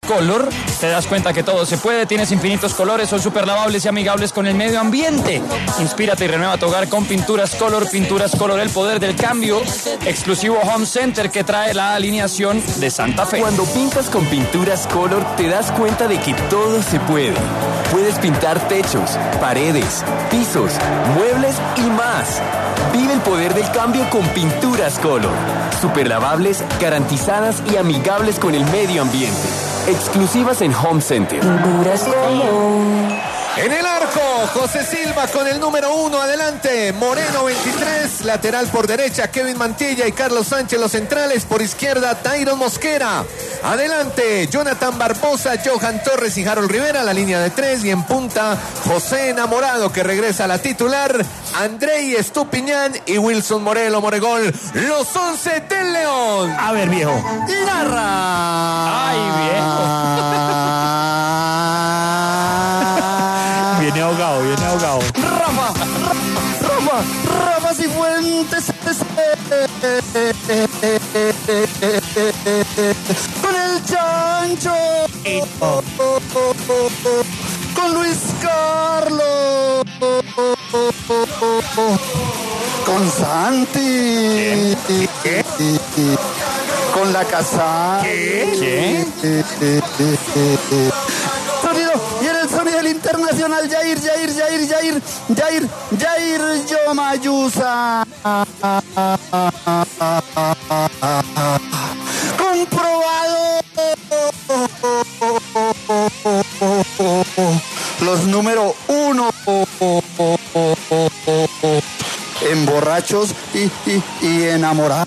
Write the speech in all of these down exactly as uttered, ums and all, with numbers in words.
Color, te das cuenta que todo se puede, tienes infinitos colores, son súper lavables y amigables con el medio ambiente. Inspírate y renueva tu hogar con Pinturas Color. Pinturas Color, el poder del cambio. Exclusivo Home Center que trae la alineación de Santa Fe. Cuando pintas con Pinturas Color, te das cuenta de que todo se puede. Puedes pintar techos, paredes, pisos, muebles y más. Vive el poder del cambio con Pinturas Color. Super lavables, garantizadas y amigables con el medio ambiente. Exclusivas en Home Center. Pinturas Color. En el arco, José Silva con el número uno, adelante. Moreno veintitrés, lateral por derecha, Kevin Mantilla y Carlos Sánchez los centrales, por izquierda, Tyron Mosquera. Adelante, Jonathan Barbosa, Johan Torres y Harold Rivera, la línea de tres, y en punta, José Enamorado, que regresa a la titular, Andrei Estupiñán y Wilson Morelo Moregol, los once del León. A ver, viejo. Narra. Ay, viejo. Viene ahogado, viene ahogado. Rafa, Rafa, Rafa Cifuentes. Con el Chancho. Con Luis Carlos. Con Santi. ¿Qué? Con la Casa. ¿Qué? Sonido, y en el sonido del internacional, Jair, Jair, Jair, Jair, Jair, Jair Yomayusa. Comprobado. Los número uno en borrachos y, y, y enamorados.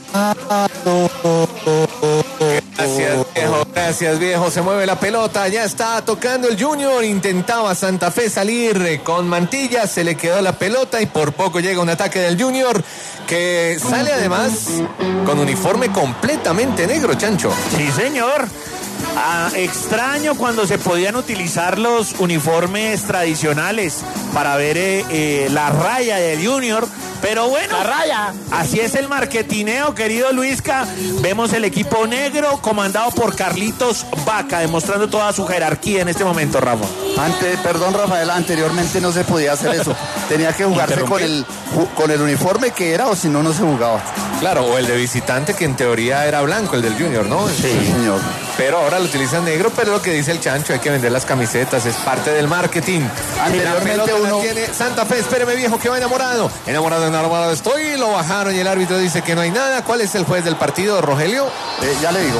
Gracias, viejo, gracias, viejo. Se mueve la pelota, ya está tocando el Junior. Intentaba Santa Fe salir con Mantilla, se le quedó la pelota y por poco llega un ataque del Junior que sale además con uniforme completamente negro, Chancho. Sí, señor. Ah, extraño cuando se podían utilizar los uniformes tradicionales para ver eh, eh, la raya del Junior, pero bueno, la raya. Así es el marketineo, querido Luisca. Vemos el equipo negro comandado por Carlitos Vaca, demostrando toda su jerarquía en este momento, Rafa. Antes, perdón, Rafael, anteriormente no se podía hacer eso. Tenía que jugarse con el, con el uniforme que era, o si no, no se jugaba. Claro, o el de visitante, que en teoría era blanco, el del Junior, ¿no? Sí, señor. Pero ahora lo utilizan negro, pero lo que dice el Chancho, hay que vender las camisetas, es parte del marketing. Anteriormente uno... tiene Santa Fe, espéreme, viejo, que va enamorado. Enamorado, enamorado estoy, lo bajaron y el árbitro dice que no hay nada. ¿Cuál es el juez del partido, Rogelio? Eh, ya le digo.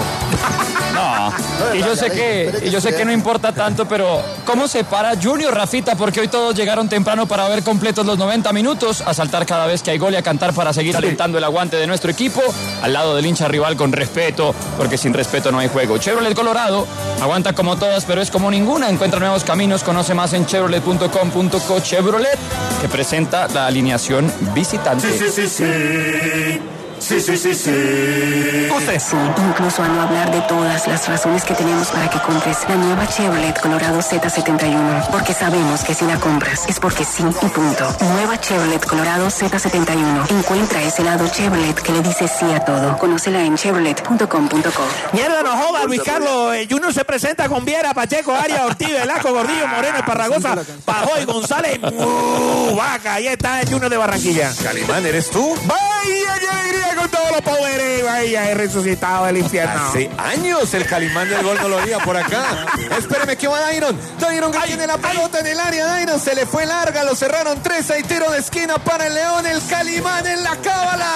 No, y yo sé que, y yo sé que no importa tanto, pero ¿cómo se para Junior, Rafita? Porque hoy todos llegaron temprano para ver completos los noventa minutos, a saltar cada vez que hay gol y a cantar para seguir alentando el aguante de nuestro equipo, al lado del hincha rival con respeto, porque sin respeto no hay juego. Chevrolet Colorado aguanta como todas, pero es como ninguna. Encuentra nuevos caminos, conoce más en chevrolet punto com punto co. Chevrolet, que presenta la alineación visitante. Sí, sí, sí, sí. Sí, sí, sí, sí. Usted. Sí, incluso a no hablar de todas las razones que tenemos para que compres la nueva Chevrolet Colorado Z setenta y uno. Porque sabemos que si la compras es porque sí y punto. Nueva Chevrolet Colorado Z setenta y uno. Encuentra ese lado Chevrolet que le dice sí a todo. Conócela en chevrolet punto com punto co. Mierda, no joda, Luis Carlos. El Junior se presenta con Viera, Pacheco, Arias, Ortiz, Velasco, Gordillo, Moreno, Esparragosa, Pajoy, González, uh, Vaca. Ahí está el Junior de Barranquilla. Calimán, ¿eres tú? Vaya, yo diría con todos los poderes. Vaya, he resucitado del infierno. Hace años el Calimán del gol no lo veía por acá. Espéreme que va Dairon. Dairon que tiene la pelota en el área. Dairon se le fue larga, lo cerraron tres. Hay tiro de esquina para el León. El Calimán en la cábala.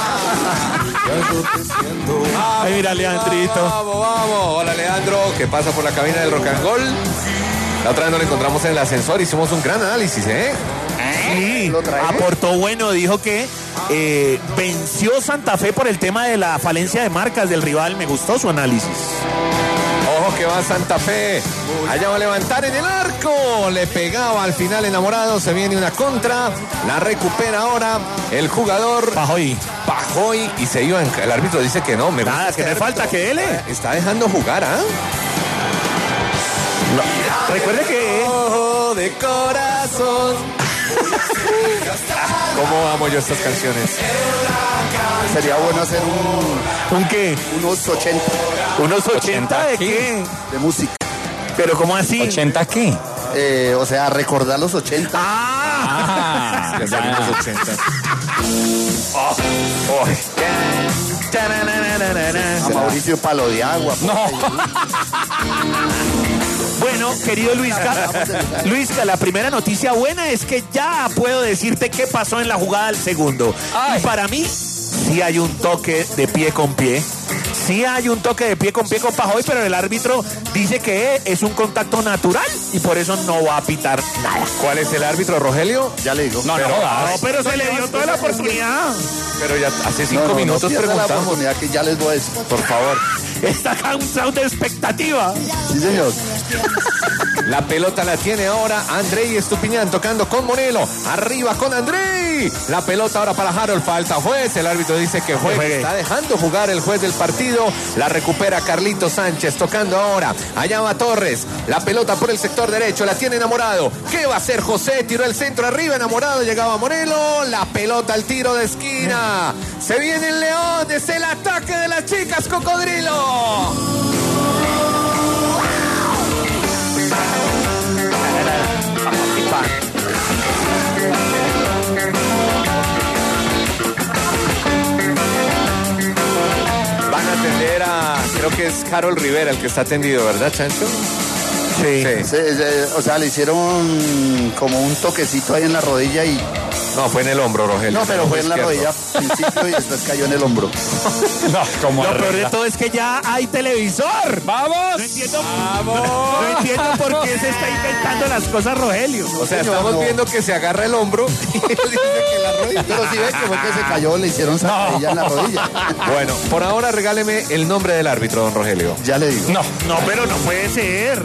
Ay, mira, Leandrito. Vamos, vamos. Hola, Leandro, que pasa por la cabina del Rock and Roll. La otra vez nos lo encontramos en el ascensor. Hicimos un gran análisis, ¿eh? Sí, aportó bueno, dijo que eh, venció Santa Fe por el tema de la falencia de marcas del rival. Me gustó su análisis. Ojo que va Santa Fe. Allá va a levantar en el arco. Le pegaba al final Enamorado. Se viene una contra. La recupera ahora el jugador Pajoy. Pajoy. Y se iba en... El árbitro dice que no. Me Nada, gusta que este me falta árbitro. que él. Está dejando jugar, ¿ah? ¿eh? No. Recuerde que... Ojo de corazón. ¿Cómo amo yo estas canciones? Sería bueno hacer un... ¿Un qué? Unos ochenta. ¿Unos ochenta de qué? De música. ¿Pero cómo así? ¿ochenta qué? Eh, o sea, recordar los ochenta. ¡Ah! Ya salen los ochenta. Oh, oh. A Mauricio Palo de Agua. No. Bueno, querido Luisca, Luisca, la primera noticia buena es que ya puedo decirte qué pasó en la jugada del segundo. Ay. Y para mí, sí hay un toque de pie con pie. Sí hay un toque de pie con pie con Pajoy, pero el árbitro dice que es un contacto natural y por eso no va a pitar nada. ¿Cuál es el árbitro, Rogelio? Ya le digo. No, no, No, no. pero se le dio toda la oportunidad. Pero ya hace cinco No, no, minutos no pierda la preguntamos. oportunidad que ya les voy a decir. Por favor. Está acá un sound de expectativa. Sí, señor. La pelota la tiene ahora Andrei Estupiñán tocando con Morelo. Arriba con Andrei. La pelota ahora para Harold. Falta juez. El árbitro dice que juegue. juegue. Está dejando jugar el juez del partido. La recupera Carlitos Sánchez tocando ahora. Allá va Torres. La pelota por el sector derecho. La tiene Enamorado. ¿Qué va a hacer José? Tiró el centro arriba. Enamorado. Llegaba Morelo. La pelota al tiro de esquina. Se viene el León. Es el ataque de las chicas Cocodrilo. Van a atender a, creo que es Harold Rivera el que está atendido, ¿verdad, Chancho? Sí. Sí. Se- se- o sea, le hicieron como un toquecito ahí en la rodilla y... No, fue en el hombro, Rogelio. No, pero fue en la izquierdo. rodilla al principio y después cayó en el hombro. No, como Lo peor de arregla. todo es que ya hay televisor. ¡Vamos! No entiendo, no entiendo por qué se está inventando las cosas, Rogelio. O sea, Señor, estamos no. viendo que se agarra el hombro y él dice que la rodilla. Pero si ve que fue que se cayó, le hicieron zancadilla en la rodilla. Bueno, por ahora regáleme el nombre del árbitro, don Rogelio. Ya le digo. No. No, pero no puede ser.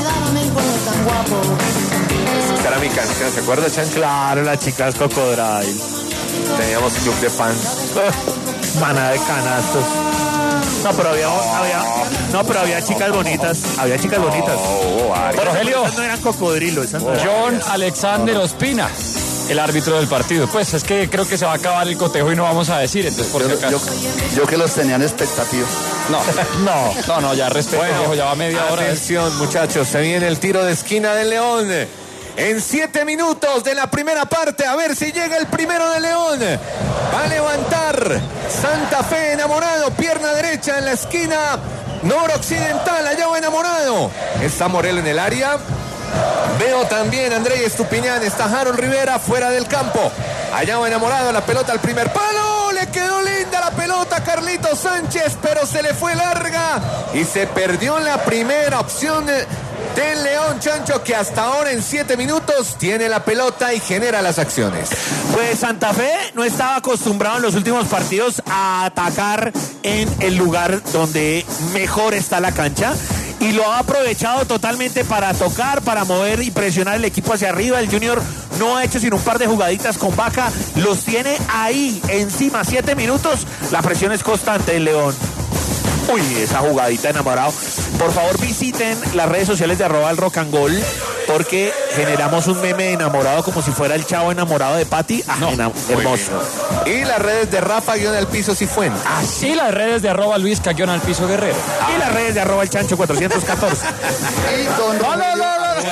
Esta era mi canción, ¿se acuerda, Chancho? Claro, las chicas Cocodrilo. Teníamos club de fans. Maná de canastos. No, pero había, había, no, pero había chicas bonitas. Había chicas bonitas. Oh, Ari. Rogelio. Esas no eran cocodrilos. Esas no eran. John Alexander Ospina, el árbitro del partido. Pues es que creo que se va a acabar el cotejo y no vamos a decir, entonces por Yo, si acaso. yo- yo que los tenían expectativa. No, no, no, no, ya respeto, viejo, ya va media hora. Atención, muchachos, se viene el tiro de esquina del León. En siete minutos de la primera parte, a ver si llega el primero de León. Va a levantar Santa Fe. Enamorado, pierna derecha en la esquina noroccidental, allá va Enamorado. Está Morelo en el área. Veo también a Andrei Estupiñán, está Harold Rivera fuera del campo. Allá va Enamorado, la pelota al primer palo. Le quedó linda la pelota a Carlitos Sánchez, pero se le fue larga y se perdió la primera opción de- del León, Chancho, que hasta ahora en siete minutos tiene la pelota y genera las acciones. Pues Santa Fe no estaba acostumbrado en los últimos partidos a atacar en el lugar donde mejor está la cancha. Y lo ha aprovechado totalmente para tocar, para mover y presionar el equipo hacia arriba. El Junior no ha hecho sino un par de jugaditas con Vaca. Los tiene ahí, encima, siete minutos. La presión es constante del León. Uy, esa jugadita Enamorado. Por favor, visiten las redes sociales de arroba el rock and goal, porque generamos un meme de Enamorado como si fuera el chavo enamorado de Patty. Ah, enam- hermoso. Y las redes de Rafa guión al piso Cifuentes. Y las redes de arroba Luis Cayón al piso Guerrero. Y las redes de arroba el chancho cuatrocientos catorce. Y don Rogelio-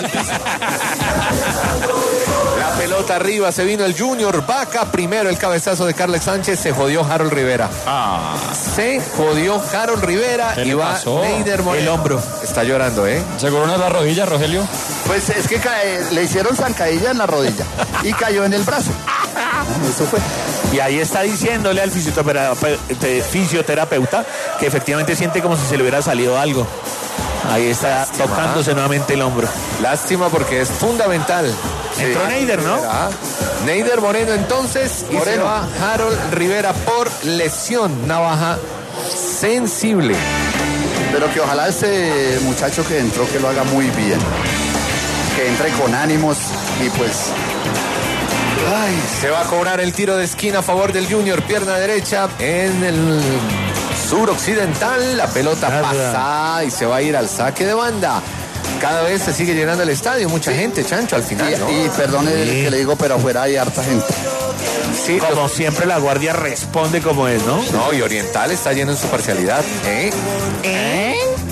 La pelota arriba, se vino el Junior. Vaca primero, el cabezazo de Carles Sánchez. Se jodió Harold Rivera. Se jodió Harold Rivera ¿Qué y le va pasó? Neider Moreno. El hombro. Está llorando, ¿eh? ¿Seguro no es la rodilla, Rogelio? Pues es que cae- le hicieron zancadilla en la rodilla y cayó en el brazo. Eso fue. Y ahí está diciéndole al fisioterape- te- fisioterapeuta que efectivamente siente como si se le hubiera salido algo. Ahí está tocándose nuevamente el hombro. Lástima porque es fundamental. Entró Sí. Neider, ¿no? Ah, Neider Moreno entonces y se Moreno. va Harold Rivera por lesión. Navaja sensible. Pero que ojalá este muchacho que entró que lo haga muy bien. Que entre con ánimos y pues... Ay, se va a cobrar el tiro de esquina a favor del Junior, pierna derecha en el suroccidental. La pelota Nada. pasa y se va a ir al saque de banda. cada vez se sigue llenando el estadio, mucha sí. gente, Chancho, al final, y, ¿no? y perdone sí. que le digo, pero afuera hay harta gente. Sí, como los... siempre la Guardia responde como es, ¿no? No, y Oriental está lleno en su parcialidad. ¿Eh? ¿Eh?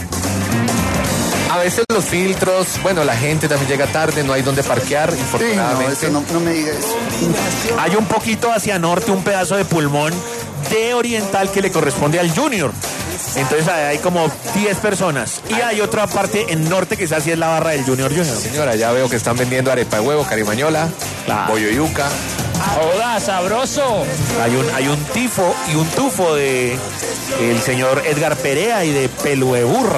A veces los filtros, bueno, la gente también llega tarde, no hay donde parquear, infortunadamente. Sí, no, eso no, no me digas. Hay un poquito hacia norte, un pedazo de pulmón de Oriental que le corresponde al Junior. Entonces hay como diez personas. Y hay otra parte en norte que así es la barra del Junior Junior. Señora, ya veo que están vendiendo arepa de huevo, carimañola, claro. Bollo yuca. ¡Joda, sabroso! Hay un, hay un tifo y un tufo de el señor Edgar Perea y de Pelo de Burra.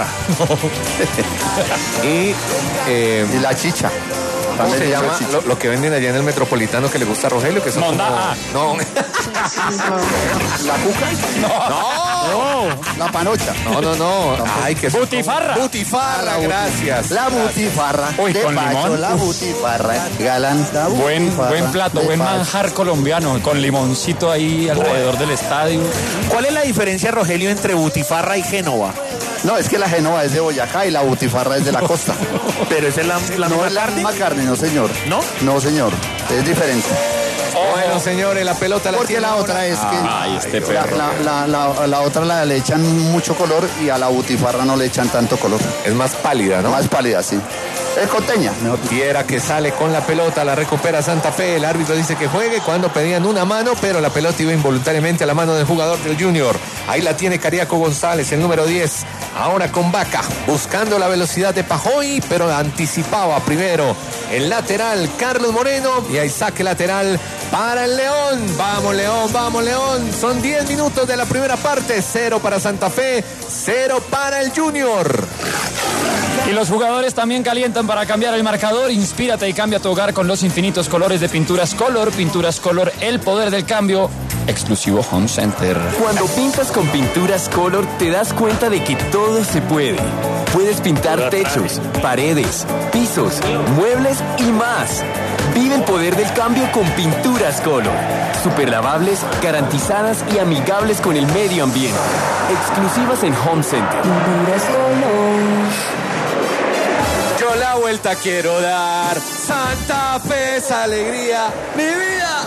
y, eh, y la chicha. ¿Cómo se llama lo, lo que venden allá en el Metropolitano que le gusta a Rogelio? Que son como... No. ¿La cuca? No. No. La panocha. No, no, no. Ay, que Butifarra. Butifarra, gracias. La butifarra. Uy, de con Pacho, limón. La butifarra. Galán. La buen, buen plato, buen Pacho. manjar colombiano, con limoncito ahí alrededor del estadio. ¿Cuál es la diferencia, Rogelio, entre butifarra y Génova? No, es que la Génova es de Boyacá y la butifarra es de la costa. Pero esa es la, la no misma es la carne. misma carne, no señor. ¿No? No, señor. Es diferente. Oh, bueno, señores, la pelota la Porque tiene la ahora. otra es que Ay, este la, la, la, la, la otra la, le echan mucho color y a la butifarra no le echan tanto color. Es más pálida, ¿no? Más pálida, sí. Es costeña, mejor. Viera que sale con la pelota, la recupera Santa Fe. El árbitro dice que juegue cuando pedían una mano, pero la pelota iba involuntariamente a la mano del jugador del Junior. Ahí la tiene Cariaco González, el número diez. Ahora con Vaca, buscando la velocidad de Pajoy, pero anticipaba primero el lateral Carlos Moreno. Y ahí saque lateral para el León. Vamos León, vamos León. Son diez minutos de la primera parte. Cero para Santa Fe, cero para el Junior. Y los jugadores también calientan para cambiar el marcador. Inspírate y cambia tu hogar con los infinitos colores de Pinturas Color. Pinturas Color, el poder del cambio. Exclusivo Home Center. Cuando pintas con Pinturas Color te das cuenta de que todo se puede. Puedes pintar techos, paredes, pisos, muebles y más. Vive el poder del cambio con Pinturas Color. Super lavables, garantizadas y amigables con el medio ambiente. Exclusivas en Home Center. Pinturas Color. Yo la vuelta quiero dar. Santa Fe es alegría, mi vida.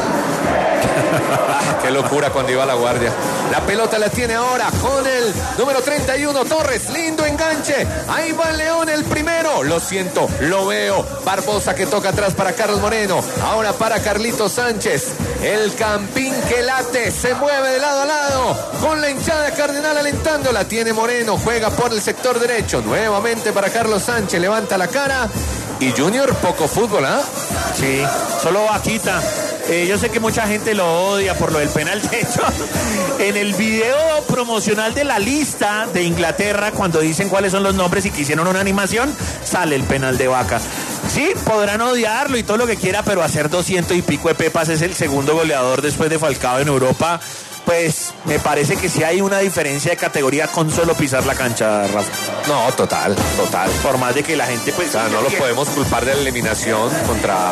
Qué locura cuando iba a la Guardia. La pelota la tiene ahora con el número treinta y uno, Torres. Lindo enganche. Ahí va el León, el primero. Lo siento, lo veo. Barbosa que toca atrás para Carlos Moreno. Ahora para Carlitos Sánchez. El Campín que late. Se mueve de lado a lado. Con la hinchada Cardenal alentando. La tiene Moreno. Juega por el sector derecho. Nuevamente para Carlos Sánchez. Levanta la cara. Y Junior, poco fútbol, ¿ah? ¿eh? Sí, solo Vaquita. Eh, yo sé que mucha gente lo odia por lo del penal. De hecho, en el video promocional de la lista de Inglaterra, cuando dicen cuáles son los nombres y que hicieron una animación, sale el penal de Vaca. Sí, podrán odiarlo y todo lo que quiera, pero hacer doscientos y pico de pepas es el segundo goleador después de Falcao en Europa. Pues me parece que sí hay una diferencia de categoría con solo pisar la cancha, Rafa. No, total, total. Por más de que la gente pues... O sea, no lo podemos culpar de la eliminación contra...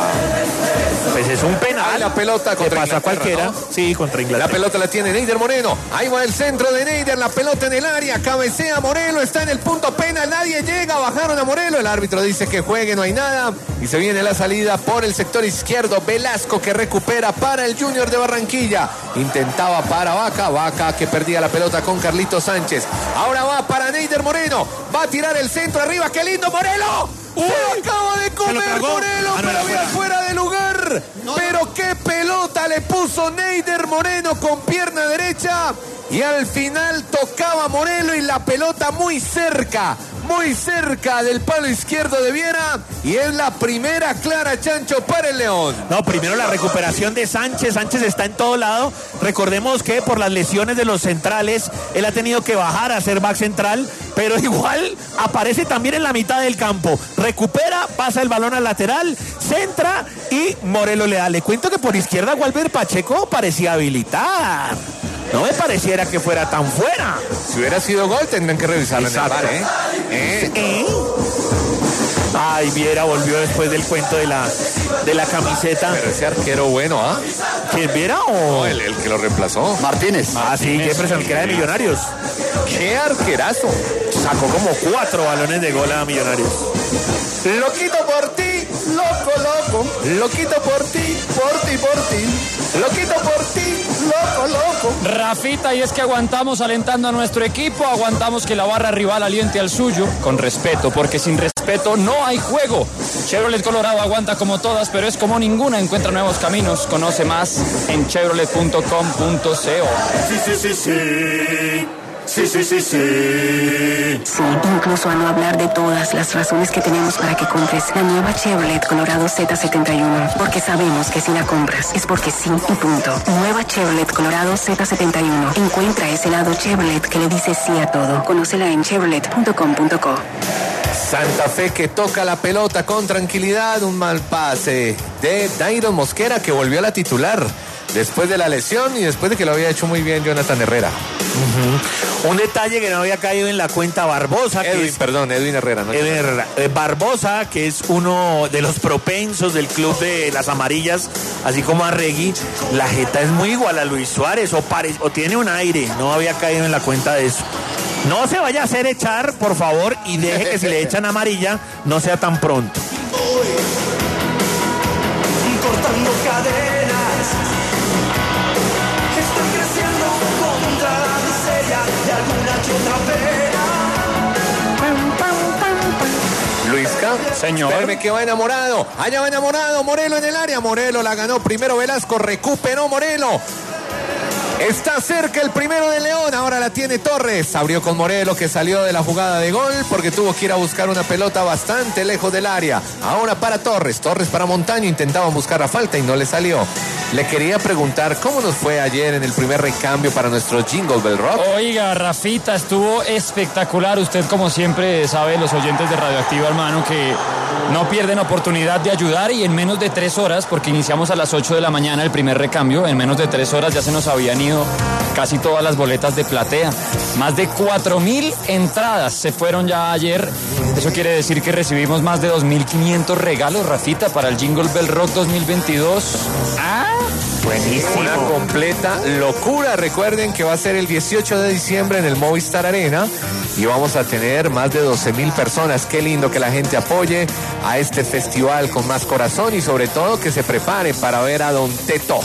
Pues es un penal. Ah, la pelota contra pasa cualquiera. ¿no? Sí, contra Inglaterra. La pelota la tiene Neider Moreno. Ahí va el centro de Neider, la pelota en el área. Cabecea Morelo, está en el punto penal. Nadie llega, bajaron a Morelo. El árbitro dice que juegue, no hay nada. Y se viene la salida por el sector izquierdo. Velasco que recupera para el Junior de Barranquilla. Intentaba para Vaca, Vaca que perdía la pelota con Carlitos Sánchez. Ahora va para Neider Moreno. Va a tirar el centro arriba. ¡Qué lindo Morelo! ¡Uy! Se acaba de comer Morelo, ah, no, pero había fuera de lugar. No, pero no. Qué pelota le puso Neider Moreno con pierna derecha. Y al final tocaba Morelo y la pelota muy cerca, muy cerca del palo izquierdo de Viera. Y es la primera clara, Chancho, para el León. No, primero la recuperación de Sánchez. Sánchez está en todo lado. Recordemos que por las lesiones de los centrales, él ha tenido que bajar a ser back central, pero igual aparece también en la mitad del campo. Recupera, pasa el balón al lateral, centra y Morelo le da. Le cuento que por izquierda Walter Pacheco parecía habilitar. No me pareciera que fuera tan fuera. Si hubiera sido gol, tendrían que revisarlo en el bar, ¿eh? ¿Eh? ¿Eh? Ay, Viera volvió después del cuento de la, de la camiseta. Pero ese arquero bueno, ¿ah? ¿eh? ¿Quién, Viera o...? No, el, el que lo reemplazó. Martínez. Ah, sí, qué impresión, que era de Millonarios. ¡Qué arquerazo! sacó como cuatro balones de gol a Millonarios. Loquito por ti, loco, loco. Loquito por ti, por ti, por ti. Loquito por ti, loco, loco. Rafita, y es que aguantamos alentando a nuestro equipo, aguantamos que la barra rival aliente al suyo, con respeto, porque sin respeto no hay juego. Chevrolet Colorado aguanta como todas, pero es como ninguna, encuentra nuevos caminos. Conoce más en chevrolet punto com punto co. Sí, sí, sí, sí. Sí, sí, sí, sí. Sí, incluso a no hablar de todas las razones que tenemos para que compres la nueva Chevrolet Colorado Z setenta y uno. Porque sabemos que si la compras es porque sí y punto. Nueva Chevrolet Colorado Z setenta y uno. Encuentra ese lado Chevrolet que le dice sí a todo. Conócela en chevrolet punto com punto co. Santa Fe que toca la pelota con tranquilidad. Un mal pase de Dairon Mosquera, que volvió a la titular después de la lesión y después de que lo había hecho muy bien Jonathan Herrera. Uh-huh. Un detalle que no había caído en la cuenta Barbosa. Edwin, que es, perdón, Edwin Herrera. ¿no? Edwin Herrera. Eh, Barbosa, que es uno de los propensos del club de las amarillas, así como Arregui. La jeta es muy igual a Luis Suárez, o, pare, o tiene un aire. No había caído en la cuenta de eso. No se vaya a hacer echar, por favor, y deje que si le echan amarilla, no sea tan pronto. Cortando cadenas, estoy creciendo contra la miseria de alguna que otra pena. Luisca, señor. Espérame que va enamorado. Allá va enamorado. Morelo en el área. Morelo la ganó primero Velasco. Recuperó Morelo. Está cerca el primero de León, ahora la tiene Torres. Abrió con Morelo, que salió de la jugada de gol porque tuvo que ir a buscar una pelota bastante lejos del área. Ahora para Torres, Torres para Montaño, intentaban buscar la falta y no le salió. Le quería preguntar cómo nos fue ayer en el primer recambio para nuestro Jingle Bell Rock. Oiga, Rafita, estuvo espectacular. Usted, como siempre sabe, los oyentes de Radioactiva, hermano, que no pierden oportunidad de ayudar, y en menos de tres horas, porque iniciamos a las ocho de la mañana el primer recambio, en menos de tres horas ya se nos habían ido casi todas las boletas de platea. Más de cuatro mil entradas se fueron ya ayer. Eso quiere decir que recibimos más de dos mil quinientos regalos, Rafita, para el Jingle Bell Rock dos mil veintidós. ¡Ah! Buenísimo. Una completa locura. Recuerden que va a ser el dieciocho de diciembre en el Movistar Arena y vamos a tener más de doce mil personas. Qué lindo que la gente apoye a este festival con más corazón y sobre todo que se prepare para ver a Don Teto.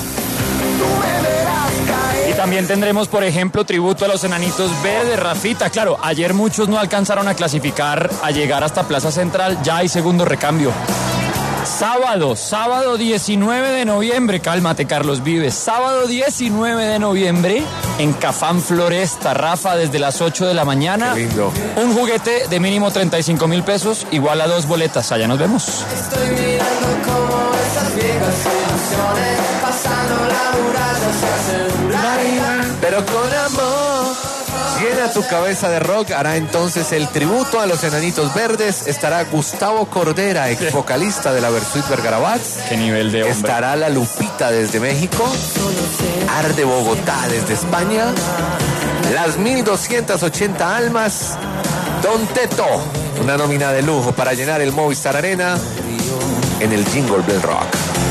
Y también tendremos, por ejemplo, tributo a los Enanitos Verdes, Rafita. Claro, ayer muchos no alcanzaron a clasificar, a llegar hasta Plaza Central. Ya hay segundo recambio. Sábado, sábado diecinueve de noviembre, cálmate Carlos Vives, sábado diecinueve de noviembre en Cafán Floresta, Rafa, desde las ocho de la mañana. Qué lindo. Un juguete de mínimo treinta y cinco mil pesos, igual a dos boletas, allá nos vemos. Estoy mirando como esas viejas ilusiones, pasando la muralla se hacen realidad. Pero con amor. Llena tu cabeza de rock, hará entonces el tributo a los Enanitos Verdes. Estará Gustavo Cordera, ex vocalista de la Versuit Vergarabat. Qué nivel de hombre. Estará La Lupita desde México. Arde Bogotá desde España. Las mil doscientas ochenta almas. Don Teto, una nómina de lujo para llenar el Movistar Arena en el Jingle Bell Rock.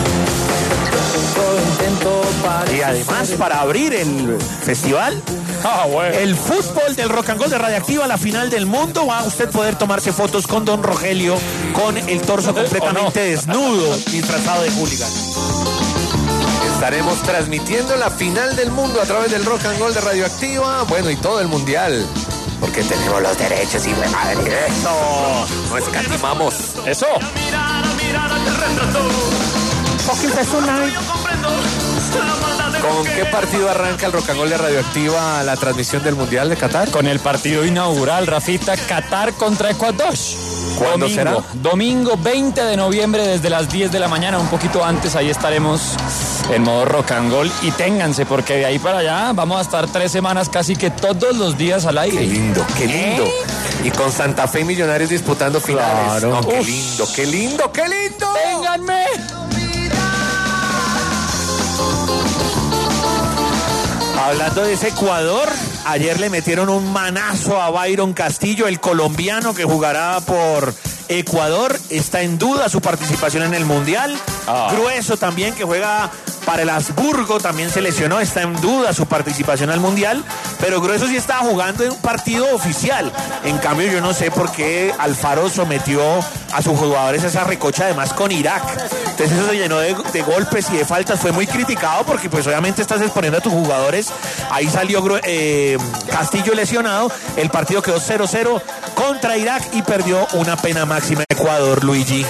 Y además, para abrir el festival, Ah, bueno. el fútbol del Rock and Roll de Radioactiva, la final del mundo, va a usted poder tomarse fotos con Don Rogelio, con el torso completamente desnudo, disfrazado de hooligan. Estaremos transmitiendo la final del mundo a través del Rock and Roll de Radioactiva, bueno, y todo el mundial, porque tenemos los derechos y madre, eso, no escatimamos. Eso. ¿Con qué partido arranca el Rock and Roll de Radioactiva la transmisión del Mundial de Qatar? Con el partido inaugural, Rafita, Qatar contra Ecuador. ¿Cuándo Domingo, será? Domingo veinte de noviembre desde las diez de la mañana, un poquito antes, ahí estaremos en modo Rock and Roll. Y ténganse, porque de ahí para allá vamos a estar tres semanas casi que todos los días al aire. Qué lindo, qué lindo. ¿Eh? Y con Santa Fe y Millonarios disputando finales. Claro. No, qué Uf. lindo, qué lindo, qué lindo. ¡Ténganme! Hablando de ese Ecuador, ayer le metieron un manazo a Byron Castillo, el colombiano que jugará por Ecuador. Está en duda su participación en el Mundial. Ah. Grueso también, que juega Para el Habsburgo también se lesionó, está en duda su participación al Mundial, pero Grueso sí estaba jugando en un partido oficial. En cambio, yo no sé por qué Alfaro sometió a sus jugadores a esa recocha, además con Irak. Entonces eso se llenó de, de golpes y de faltas. Fue muy criticado porque pues obviamente estás exponiendo a tus jugadores. Ahí salió eh, Castillo lesionado. El partido quedó cero cero contra Irak y perdió una pena máxima Ecuador, Luigi.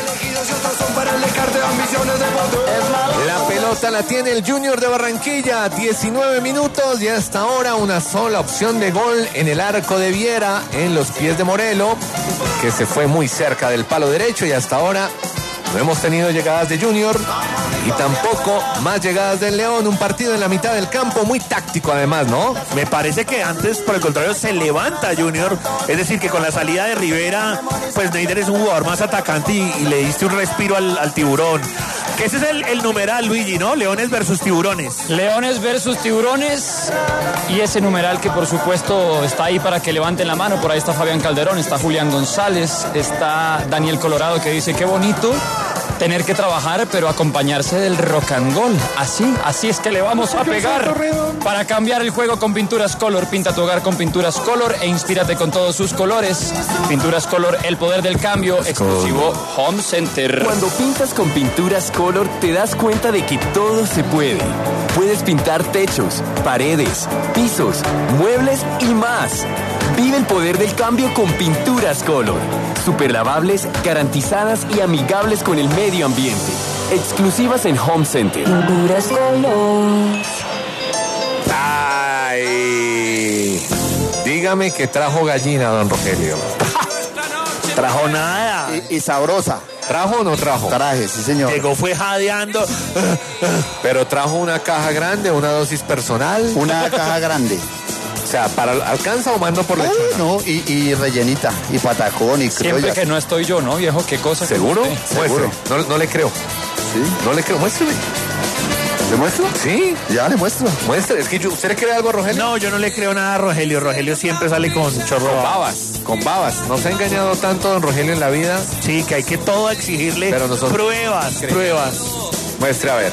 La pelota la tiene el Junior de Barranquilla, diecinueve minutos y hasta ahora una sola opción de gol en el arco de Viera, en los pies de Morelo, que se fue muy cerca del palo derecho, y hasta ahora no hemos tenido llegadas de Junior y tampoco más llegadas del León. Un partido en la mitad del campo muy táctico además, ¿no? Me parece que antes, por el contrario, se levanta Junior. Es decir, que con la salida de Rivera, pues Neider es un jugador más atacante y, y le diste un respiro al, al tiburón. Que ese es el, el numeral, Luigi, ¿no? Leones versus tiburones. Leones versus tiburones. Y ese numeral que por supuesto está ahí para que levanten la mano. Por ahí está Fabián Calderón, está Julián González, está Daniel Colorado, que dice: qué bonito tener que trabajar, pero acompañarse del rock and roll. Así, así es que le vamos a pegar. Para cambiar el juego con Pinturas Color. Pinta tu hogar con Pinturas Color e inspírate con todos sus colores. Pinturas Color, el poder del cambio, exclusivo Home Center. Cuando pintas con Pinturas Color, te das cuenta de que todo se puede. Puedes pintar techos, paredes, pisos, muebles y más. Vive el poder del cambio con Pinturas Color. Superlavables, garantizadas y amigables con el medio ambiente. Exclusivas en Home Center. Pinturas Color. Ay, dígame que trajo gallina, don Rogelio. Trajo nada. Y, y sabrosa. ¿Trajo o no trajo? Traje, sí señor. Llegó, fue jadeando. Pero trajo una caja grande, una dosis personal. Una caja grande. O sea, ¿para alcanza o mando por lechona? Ay, no, y, y rellenita, y patacón, y Siempre criolla. que no estoy yo, ¿no, viejo? ¿Qué cosa? que ¿Seguro? usted- Muestre. No, no le creo. ¿Sí? No le creo. Muéstrame. ¿Le muestro? Sí. Ya le muestro. Muestre. Es que yo, ¿usted le cree algo a Rogelio? No, yo no le creo nada a Rogelio. Rogelio siempre sale con chorro. Con babas. Con babas. No se ha engañado tanto don Rogelio en la vida. Sí, que hay que todo exigirle Pero nosotros- pruebas, pruebas. Muestre a ver.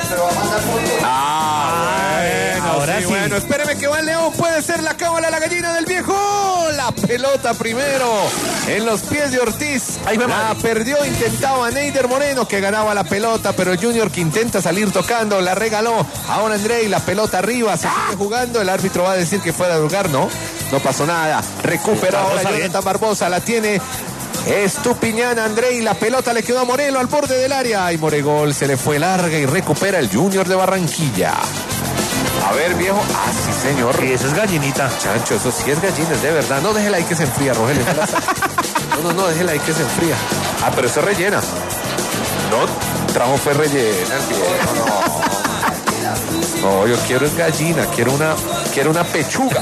Ah, bueno, ahora sí, sí. Bueno, espéreme que va el León. Puede ser la cábala, la gallina del viejo. La pelota primero en los pies de Ortiz. Ahí va, la Madrid. perdió, intentaba Neider Moreno, que ganaba la pelota, pero Junior, que intenta salir tocando, la regaló. Ahora Andrei, la pelota arriba, se sigue jugando. El árbitro va a decir que fuera de lugar, ¿no? No pasó nada. Recuperó ahora Barbosa, Jonathan Barbosa, la tiene Estupiñán. Andrei, la pelota le quedó a Morelo al borde del área y Moregol se le fue larga y recupera el Junior de Barranquilla. A ver, viejo. Ah, sí, señor. Sí, eso es gallinita. Chancho, eso sí es gallinas, de verdad. No, déjela ahí que se enfría, Rogelio. No, la saque. no, no, no, déjela ahí que se enfría. Ah, pero eso es rellena. No, trajo fue rellena el viejo, no. No, yo quiero es gallina, quiero una, quiero una pechuga.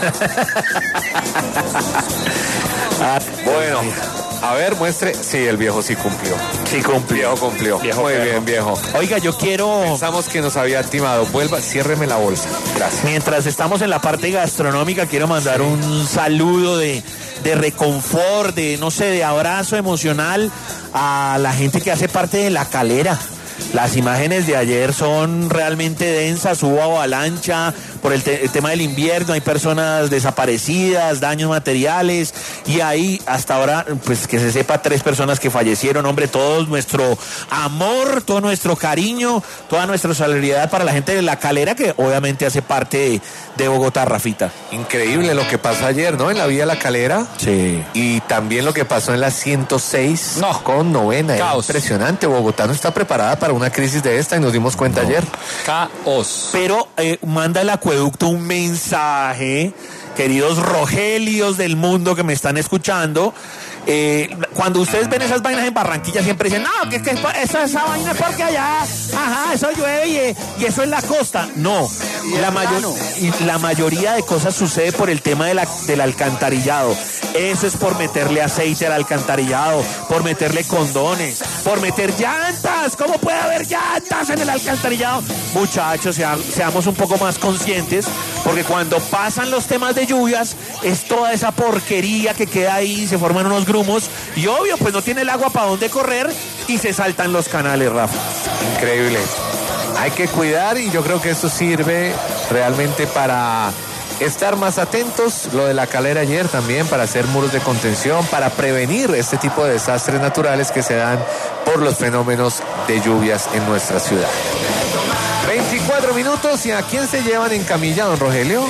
Ah, Bueno, a ver, muestre. Sí, el viejo sí cumplió. sí, cumplió. Viejo cumplió. Viejo Muy perro. bien, viejo. Oiga, yo quiero, Pensamos que nos había timado. Vuelva, ciérreme la bolsa. Gracias. mientras estamos en la parte gastronómica, quiero mandar un saludo de, de reconfort, de, no sé, de abrazo emocional a la gente que hace parte de La Calera. Las imágenes de ayer son realmente densas, hubo avalancha por el, te- el tema del invierno, hay personas desaparecidas, daños materiales y ahí hasta ahora, pues que se sepa, tres personas que fallecieron. Hombre, todo nuestro amor, todo nuestro cariño, toda nuestra solidaridad para la gente de La Calera, que obviamente hace parte de, de Bogotá, Rafita. Increíble lo que pasó ayer, ¿no? En la Vía La Calera. Sí. Y también lo que pasó en la ciento seis No. con novena. Era Caos. impresionante. Bogotá no está preparada para una crisis de esta y nos dimos cuenta ayer. Caos. Pero eh, manda el acueducto un mensaje, queridos Rogelios del mundo que me están escuchando. Eh, cuando ustedes ven esas vainas en Barranquilla siempre dicen, no, que, que eso, esa vaina es porque allá, ajá, eso llueve y, y eso es la costa. No, la, mayor, y la mayoría de cosas sucede por el tema de la, del alcantarillado. Eso es por meterle aceite al alcantarillado, por meterle condones, por meter llantas. ¿Cómo puede haber llantas en el alcantarillado? Muchachos, sea- seamos un poco más conscientes, porque cuando pasan los temas de lluvias, es toda esa porquería que queda ahí, se forman unos grumos, y obvio, pues no tiene el agua para dónde correr, y se saltan los canales, Rafa. Increíble. Hay que cuidar y yo creo que eso sirve realmente para estar más atentos. Lo de la calera ayer también, para hacer muros de contención, para prevenir este tipo de desastres naturales que se dan por los fenómenos de lluvias en nuestra ciudad. veinticuatro minutos, ¿y a quién se llevan en camilla, don Rogelio?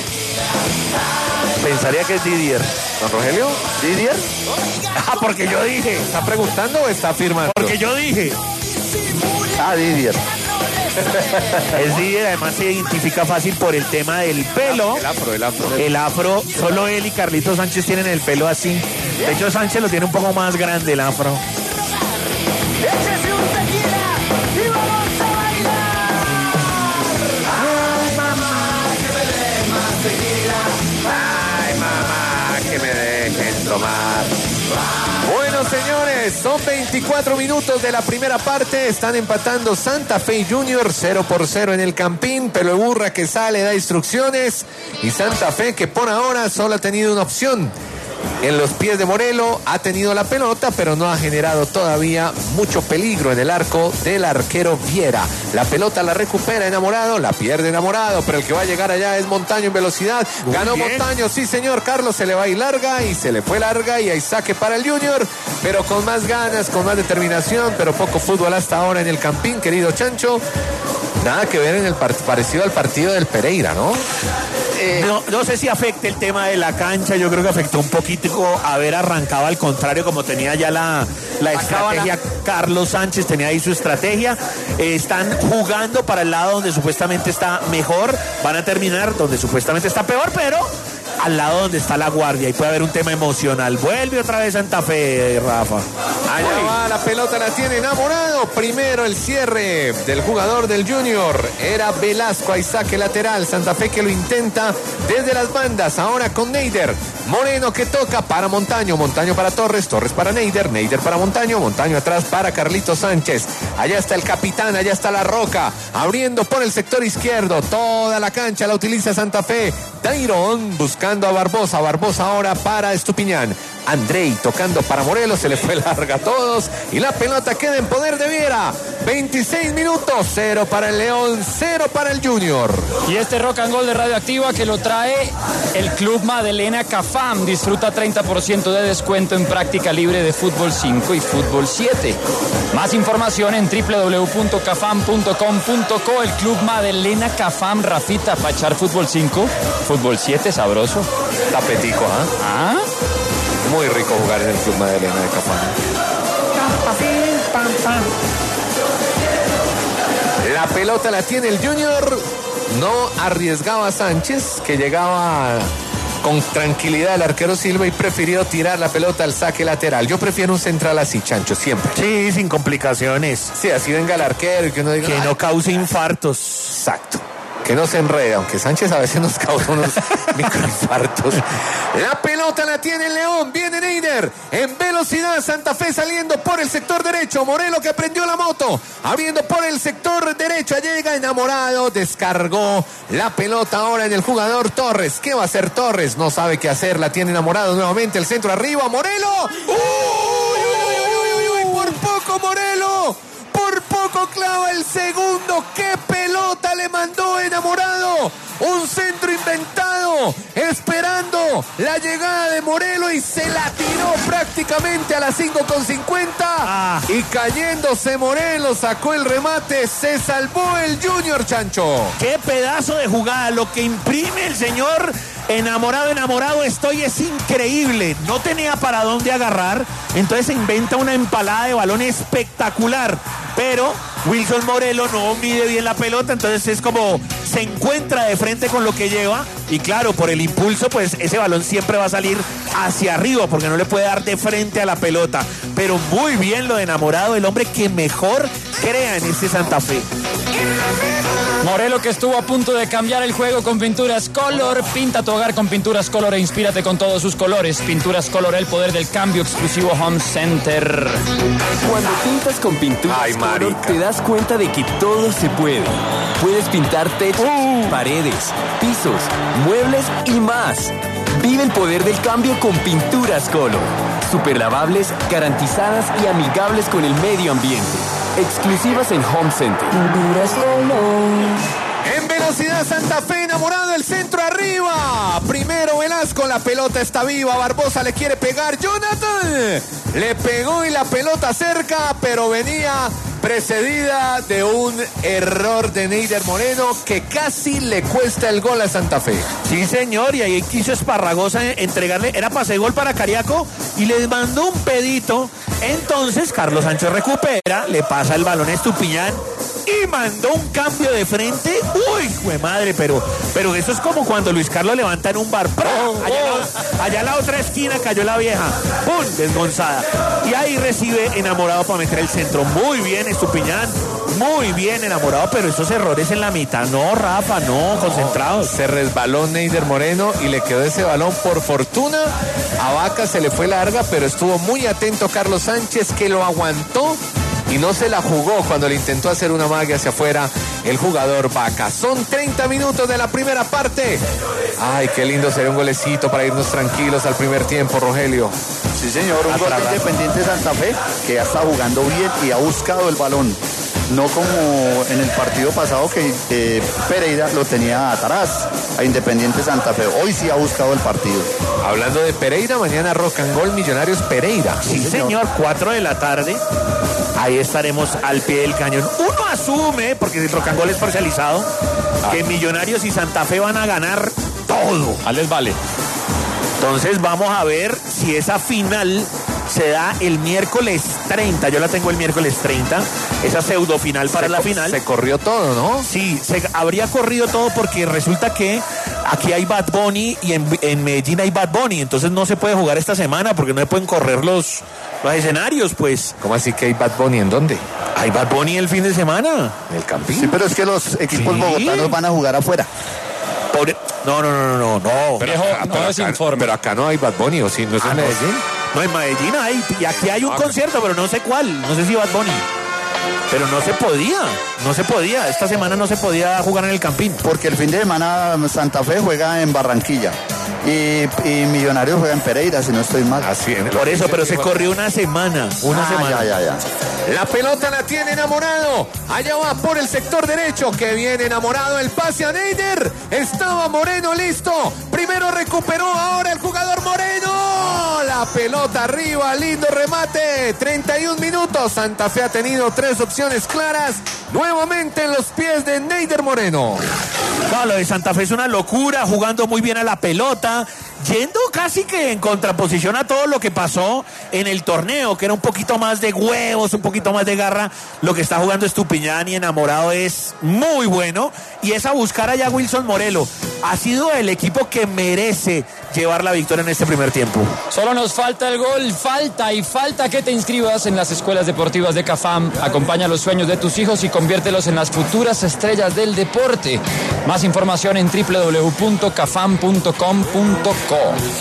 Pensaría que es Didier. ¿Don Rogelio? ¿Didier? Ah, porque yo dije. ¿Está preguntando o está afirmando? Porque yo dije. Ah, Didier. Es Didier, además se identifica fácil por el tema del pelo. El afro, el afro. El afro, solo él y Carlitos Sánchez tienen el pelo así. De hecho, Sánchez lo tiene un poco más grande, el afro. Échese un tequila y vamos a bailar. Ay, mamá, que me den más tequila. Ay, mamá, que me dejen tomar. Bueno, señores, son veinticuatro minutos de la primera parte. Están empatando Santa Fe Junior cero por cero en el Campín. Pelo Burra que sale, da instrucciones. Y Santa Fe que por ahora solo ha tenido una opción. En los pies de Morelo ha tenido la pelota, pero no ha generado todavía mucho peligro en el arco del arquero Viera. La pelota la recupera Enamorado, la pierde Enamorado, pero el que va a llegar allá es Montaño en velocidad. Muy Ganó bien. Montaño, sí señor, Carlos se le va a ir larga y se le fue larga y hay saque para el Junior, pero con más ganas, con más determinación, pero poco fútbol hasta ahora en el Campín, querido Chancho. Nada que ver en el part- parecido al partido del Pereira, ¿no? Eh, no, no sé si afecte el tema de la cancha, yo creo que afectó un poquito haber arrancado al contrario, como tenía ya la, la estrategia. Carlos Sánchez tenía ahí su estrategia. Eh, están jugando para el lado donde supuestamente está mejor, van a terminar donde supuestamente está peor, pero al lado donde está la guardia y puede haber un tema emocional. Vuelve otra vez Santa Fe, Rafa. Allá Uy. va, la pelota la tiene Enamorado. Primero el cierre del jugador del Junior. Era Velasco, hay saque lateral. Santa Fe que lo intenta desde las bandas. Ahora con Neider. Moreno que toca para Montaño. Montaño para Torres. Torres para Neider. Neider para Montaño. Montaño atrás para Carlitos Sánchez. Allá está el capitán. Allá está la Roca. Abriendo por el sector izquierdo. Toda la cancha la utiliza Santa Fe. Dairon buscando a Barbosa. Barbosa ahora para Estupiñán. Andrei tocando para Morelos, se le fue larga a todos y la pelota queda en poder de Viera. veintiséis minutos, cero para el León, cero para el Junior. Y este rock and roll de Radioactiva que lo trae el Club Madelena Cafam. Disfruta treinta por ciento de descuento en práctica libre de fútbol cinco y fútbol siete. Más información en doble u doble u doble u punto cafam punto com punto co. El Club Madelena Cafam, Rafita, para echar fútbol cinco, fútbol siete, sabroso. Tapetico, ¿ah? ¿eh? ¿Ah? Muy rico jugar en el Club Madelena de Cafam. La pelota la tiene el Junior. No arriesgaba Sánchez, que llegaba con tranquilidad el arquero Silva y prefirió tirar la pelota al saque lateral. Yo prefiero un central así, Chancho, siempre. Sí, sin complicaciones. Sí, así venga el arquero y que no diga... Que no cause infartos. Exacto. Que no se enrede, aunque Sánchez a veces nos causa unos microinfartos. La pelota la tiene el León, viene Neider, en velocidad, Santa Fe saliendo por el sector derecho, Morelo que prendió la moto, abriendo por el sector derecho, llega Enamorado, descargó la pelota ahora en el jugador Torres. ¿Qué va a hacer Torres? No sabe qué hacer, la tiene Enamorado nuevamente, el centro arriba, Morelo. ¡Uy, uy, uy, uy, uy! Por poco Morelo. Por poco clava el segundo. ¡Qué pelota le mandó Enamorado! Un centro inventado, esperando la llegada de Morelo y se la tiró prácticamente a las cinco con cincuenta. Ah. Y cayéndose Morelo, sacó el remate, se salvó el Junior, Chancho. ¡Qué pedazo de jugada! Lo que imprime el señor Enamorado, enamorado estoy, es increíble. No tenía para dónde agarrar, entonces se inventa una empalada de balón espectacular. Pero Wilson Morelo no mide bien la pelota, entonces es como se encuentra de frente con lo que lleva. Y claro, por el impulso, pues ese balón siempre va a salir hacia arriba, porque no le puede dar de frente a la pelota. Pero muy bien lo de Enamorado, el hombre que mejor crea en este Santa Fe. Morelo que estuvo a punto de cambiar el juego con Pinturas Color. Pinta tu hogar con Pinturas Color e inspírate con todos sus colores. Pinturas Color, el poder del cambio, exclusivo Home Center. Cuando pintas con Pinturas Ay, Color te das cuenta de que todo se puede. Puedes pintar techos, uh. paredes, pisos, muebles y más. Vive el poder del cambio con Pinturas Color. Superlavables, garantizadas y amigables con el medio ambiente. exclusivas en Home Center. En velocidad Santa Fe, enamorado el centro arriba. Primero Velasco, la pelota está viva. Barbosa le quiere pegar. Jonathan le pegó y la pelota cerca, pero venía precedida de un error de Neider Moreno que casi le cuesta el gol a Santa Fe. Sí, señor, y ahí quiso Esparragosa entregarle, era pase gol para Cariaco y le mandó un pedito. Entonces Carlos Sánchez recupera, le pasa el balón a Estupiñán y mandó un cambio de frente. Uy, jue madre, pero, pero eso es como cuando Luis Carlos levanta en un bar. ¡Prum! Allá, la, allá en la otra esquina cayó la vieja. ¡Pum! Desgonzada. Y ahí recibe enamorado para meter el centro. Muy bien, Estupiñán. Muy bien, enamorado, pero esos errores en la mitad. No, Rafa, no, concentrados. Se resbaló Neider Moreno y le quedó ese balón. Por fortuna, a Vaca se le fue larga, pero estuvo muy atento Carlos Sánchez, que lo aguantó y no se la jugó cuando le intentó hacer una magia hacia afuera el jugador Vaca. Son treinta minutos de la primera parte. Ay, qué lindo sería un golecito para irnos tranquilos al primer tiempo, Rogelio. Sí, señor, un gol de Independiente Santa Fe que ya está jugando bien y ha buscado el balón. No como en el partido pasado que eh, Pereira lo tenía atrás a Independiente Santa Fe. Hoy sí ha buscado el partido. Hablando de Pereira, mañana Rock and Roll Millonarios Pereira. Sí, sí señor, señor, cuatro de la tarde. Ahí estaremos al pie del cañón. Uno asume, porque el Rock and Roll es parcializado, ah. que Millonarios y Santa Fe van a ganar todo. A les vale. Entonces vamos a ver si esa final se da el miércoles treinta. Yo la tengo el miércoles treinta. Esa pseudo final para se, la final. Se corrió todo, ¿no? Sí, se habría corrido todo porque resulta que aquí hay Bad Bunny y en, en Medellín hay Bad Bunny. Entonces no se puede jugar esta semana porque no se pueden correr los, los escenarios, pues. ¿Cómo así que hay Bad Bunny? ¿En dónde? Hay Bad Bunny el fin de semana. ¿En el Campín? Sí, pero es que los equipos ¿Sí? bogotanos van a jugar afuera. Pobre... No, no, no, no, no. Pero, acá, no pero, es acá, pero acá no hay Bad Bunny, ¿o sí? ¿No es ah, en Medellín? No, en Medellín hay, y aquí hay un ah, concierto, pero no sé cuál, no sé si Bad Bunny. Pero no se podía, no se podía, esta semana no se podía jugar en el Campín. Porque el fin de semana Santa Fe juega en Barranquilla y, y Millonarios juega en Pereira, si no estoy mal. Así, por eso, pero se corrió una semana, una ah, semana. Ya, ya, ya. La pelota la tiene enamorado, allá va por el sector derecho, que viene enamorado, el pase a Neider, estaba Moreno listo, primero recuperó, ahora el jugador Moreno, la pelota arriba, lindo remate, treinta y un minutos, Santa Fe ha tenido tres opciones claras, nuevamente en los pies de Neider Moreno. No, lo de Santa Fe es una locura, jugando muy bien a la pelota, yendo casi que en contraposición a todo lo que pasó en el torneo, que era un poquito más de huevos, un poquito más de garra. Lo que está jugando Estupiñán y enamorado es muy bueno, y es a buscar allá Wilson Morelo. Ha sido el equipo que merece llevar la victoria en este primer tiempo. Solo nos falta el gol, falta y falta que te inscribas en las escuelas deportivas de CAFAM. Acompaña los sueños de tus hijos y conviértelos en las futuras estrellas del deporte. Más información en doble u doble u doble u punto cafam punto com punto co.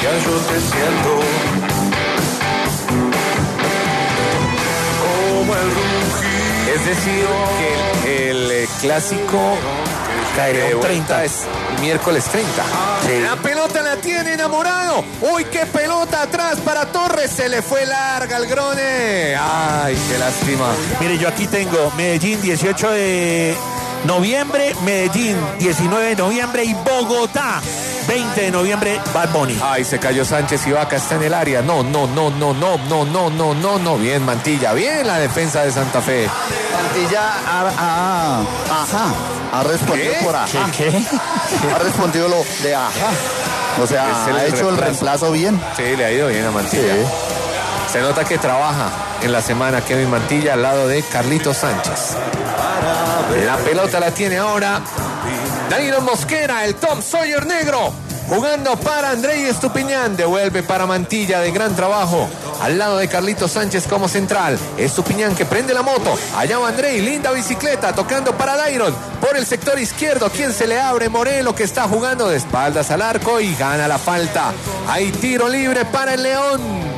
Es decir, que el, el clásico caerá treinta es miércoles treinta. Sí. La pelota la tiene enamorado. Uy, qué pelota atrás para Torres. Se le fue larga al Grone. Ay, qué lástima. Mire, yo aquí tengo Medellín dieciocho de noviembre, Medellín diecinueve de noviembre y Bogotá veinte de noviembre, Bad Bunny. Ay, se cayó Sánchez y Vaca está en el área. No, no, no, no, no, no, no, no, no, no. Bien, Mantilla, bien la defensa de Santa Fe. Mantilla, ah, ah, ajá, ha respondido ¿Qué? por ajá. ¿Qué? ¿Qué? Ha respondido lo de ajá. O sea, el ha hecho reemplazo. el reemplazo bien. Sí, le ha ido bien a Mantilla. Sí. Se nota que trabaja en la semana Kevin Mantilla al lado de Carlitos Sánchez. La pelota la tiene ahora Dairon Mosquera, el Tom Sawyer negro, jugando para Andrei Estupiñán, devuelve para Mantilla, de gran trabajo, al lado de Carlitos Sánchez como central. Estupiñán que prende la moto, allá va Andrei, linda bicicleta, tocando para Dairon, por el sector izquierdo, quien se le abre, Morelo, que está jugando de espaldas al arco y gana la falta. Hay tiro libre para el León.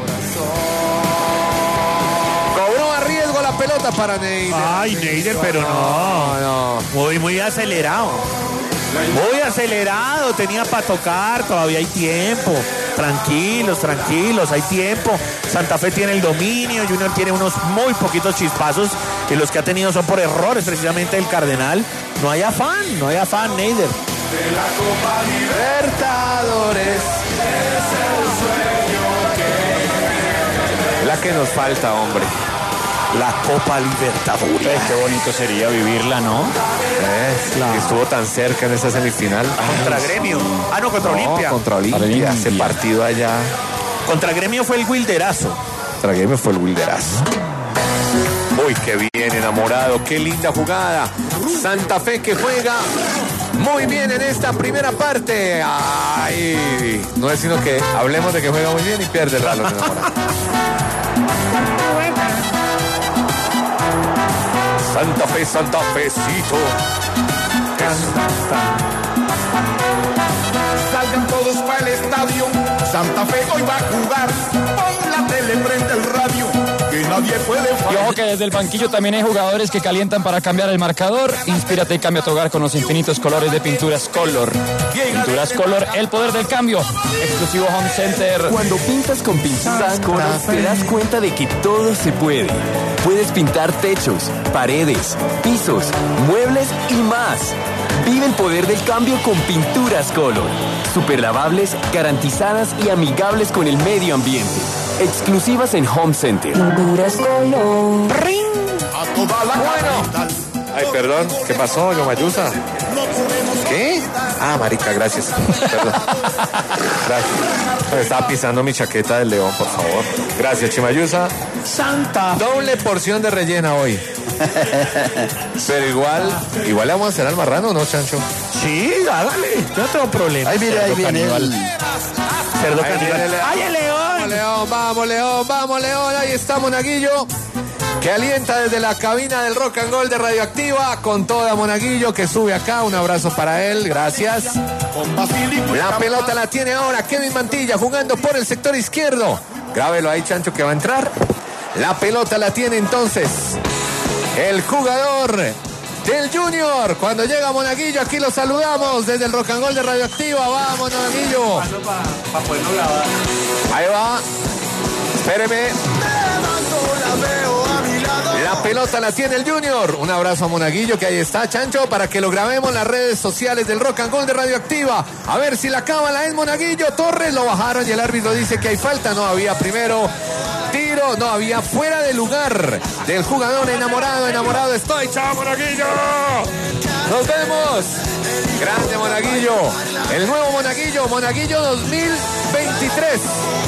Cobró a riesgo la pelota para Neider. Ay, Neider, pero no, no. Muy, muy acelerado. Muy acelerado, tenía para tocar, todavía hay tiempo. Tranquilos, tranquilos, hay tiempo. Santa Fe tiene el dominio, Junior tiene unos muy poquitos chispazos y los que ha tenido son por errores precisamente del Cardenal. No hay afán, no hay afán, Neider. De la Copa Libertadores es el sueño que... La que nos falta, hombre. La Copa Libertadores. Ay, qué bonito sería vivirla, ¿no? Es la... que estuvo tan cerca en esa semifinal. Contra Gremio. Ah, no, contra no, Olimpia. Contra Olimpia. Olimpia. Ese partido allá. Contra Gremio fue el Wilderazo. Contra Gremio fue el Wilderazo. Uy, qué bien, enamorado. Qué linda jugada. Santa Fe que juega muy bien en esta primera parte. Ay, no es sino que hablemos de que juega muy bien y pierde el balón, enamorado. Santa Fe, Santa Fecito. Salgan todos para el estadio. Santa Fe hoy va a jugar. Pon la tele, prende el radio. Que nadie puede fallar. Y ojo que desde el banquillo también hay jugadores que calientan para cambiar el marcador. Inspírate y cambia tu hogar con los infinitos colores de Pinturas Color. Pinturas Color, el poder del cambio. Exclusivo Home Center. Cuando pintas con Pinturas Color te das cuenta de que todo se puede. Puedes pintar techos, paredes, pisos, muebles y más. Vive el poder del cambio con Pinturas Color. Super lavables, garantizadas y amigables con el medio ambiente. Exclusivas en Home Center. Pinturas Color. A toda la Bueno. Ay, perdón. ¿Qué pasó, yo Mayusa? ¿Qué? Ah, marica, gracias. Perdón. Gracias. Me estaba pisando mi chaqueta del león, por favor. Gracias, Chimayusa. Santa. Doble porción de rellena hoy. Pero igual, igual le vamos a hacer al marrano, ¿no, Chancho? Sí, hágale. Yo no tengo problema. Ahí viene, ahí viene el... Cerdo Ahí caníbal. viene el- ¡Ay, el león! Vamos, León, vamos, León, vamos, León. Ahí está Monaguillo, que alienta desde la cabina del Rock and Roll de Radioactiva con toda Monaguillo, que sube acá. Un abrazo para él, gracias. La pelota la tiene ahora Kevin Mantilla jugando por el sector izquierdo. Grábelo ahí, Chancho, que va a entrar. La pelota la tiene entonces el jugador del Junior. Cuando llega Monaguillo, aquí lo saludamos desde el Rock and Roll de Radioactiva. Vamos, Monaguillo. Ahí va. Espéreme. La pelota la tiene el Junior. Un abrazo a Monaguillo, que ahí está, Chancho, para que lo grabemos en las redes sociales del Rock and Roll de Radioactiva. A ver si la cábala es Monaguillo. Torres lo bajaron y el árbitro dice que hay falta. No había primero tiro, no había fuera de lugar del jugador enamorado. Enamorado estoy. ¡Chao, Monaguillo! Nos vemos. Grande Monaguillo. El nuevo Monaguillo. Monaguillo dos mil veintitrés.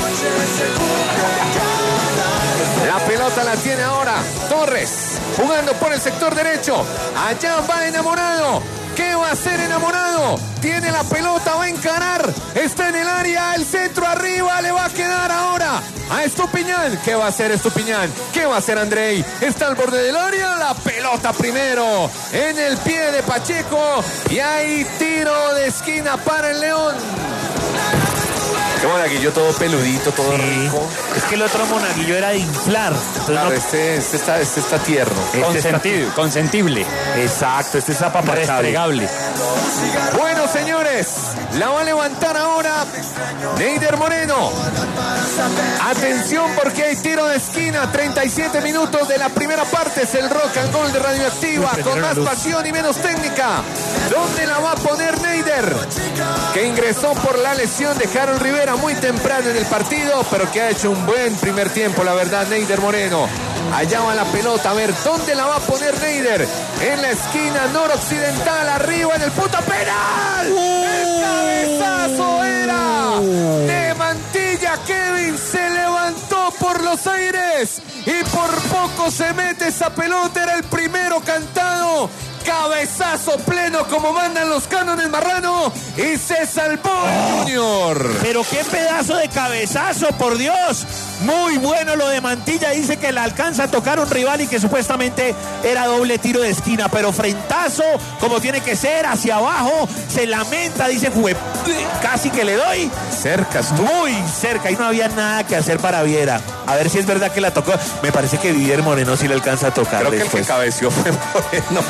La pelota la tiene ahora Torres, jugando por el sector derecho. Allá va Enamorado. ¿Qué va a hacer Enamorado? Tiene la pelota, va a encarar. Está en el área, el centro arriba, le va a quedar ahora a Estupiñán. ¿Qué va a hacer Estupiñán? ¿Qué va a hacer Andrei? Está al borde del área, la pelota primero en el pie de Pacheco. Y hay tiro de esquina para el León. Qué Monaguillo todo peludito, todo Sí. rico. Es que el otro Monaguillo era de inflar. Entonces Claro, no- este, este, está, este está tierno. Este Consentido, consentible, Exacto, este es apapachable. restregable. Bueno, señores, la va a levantar ahora Neider Moreno. Atención porque hay tiro de esquina. treinta y siete minutos de la primera parte. Es el Rock and Roll de Radioactiva, con más pasión y menos técnica. ¿Dónde la va a poner Neider? Que ingresó por la lesión de Harold Rivera muy temprano en el partido, pero que ha hecho un buen primer tiempo, la verdad, Neider Moreno. Allá va la pelota, a ver dónde la va a poner Neider. En la esquina noroccidental, arriba en el punto penal. El cabezazo era de Mantilla. Kevin se levantó por los aires y por poco se mete esa pelota. Era el primero cantado. Cabezazo pleno como mandan los cánones Marrano y se salvó el Junior. Pero qué pedazo de cabezazo, por Dios. Muy bueno lo de Mantilla. Dice que la alcanza a tocar un rival y que supuestamente era doble tiro de esquina. Pero frentazo, como tiene que ser, hacia abajo. Se lamenta, dice, jugué, casi que le doy. Cerca estuvo. Muy cerca y no había nada que hacer para Viera. A ver si es verdad que la tocó. Me parece que Vivier Moreno sí le alcanza a tocar Creo que el que después. cabeció fue Moreno. A ver.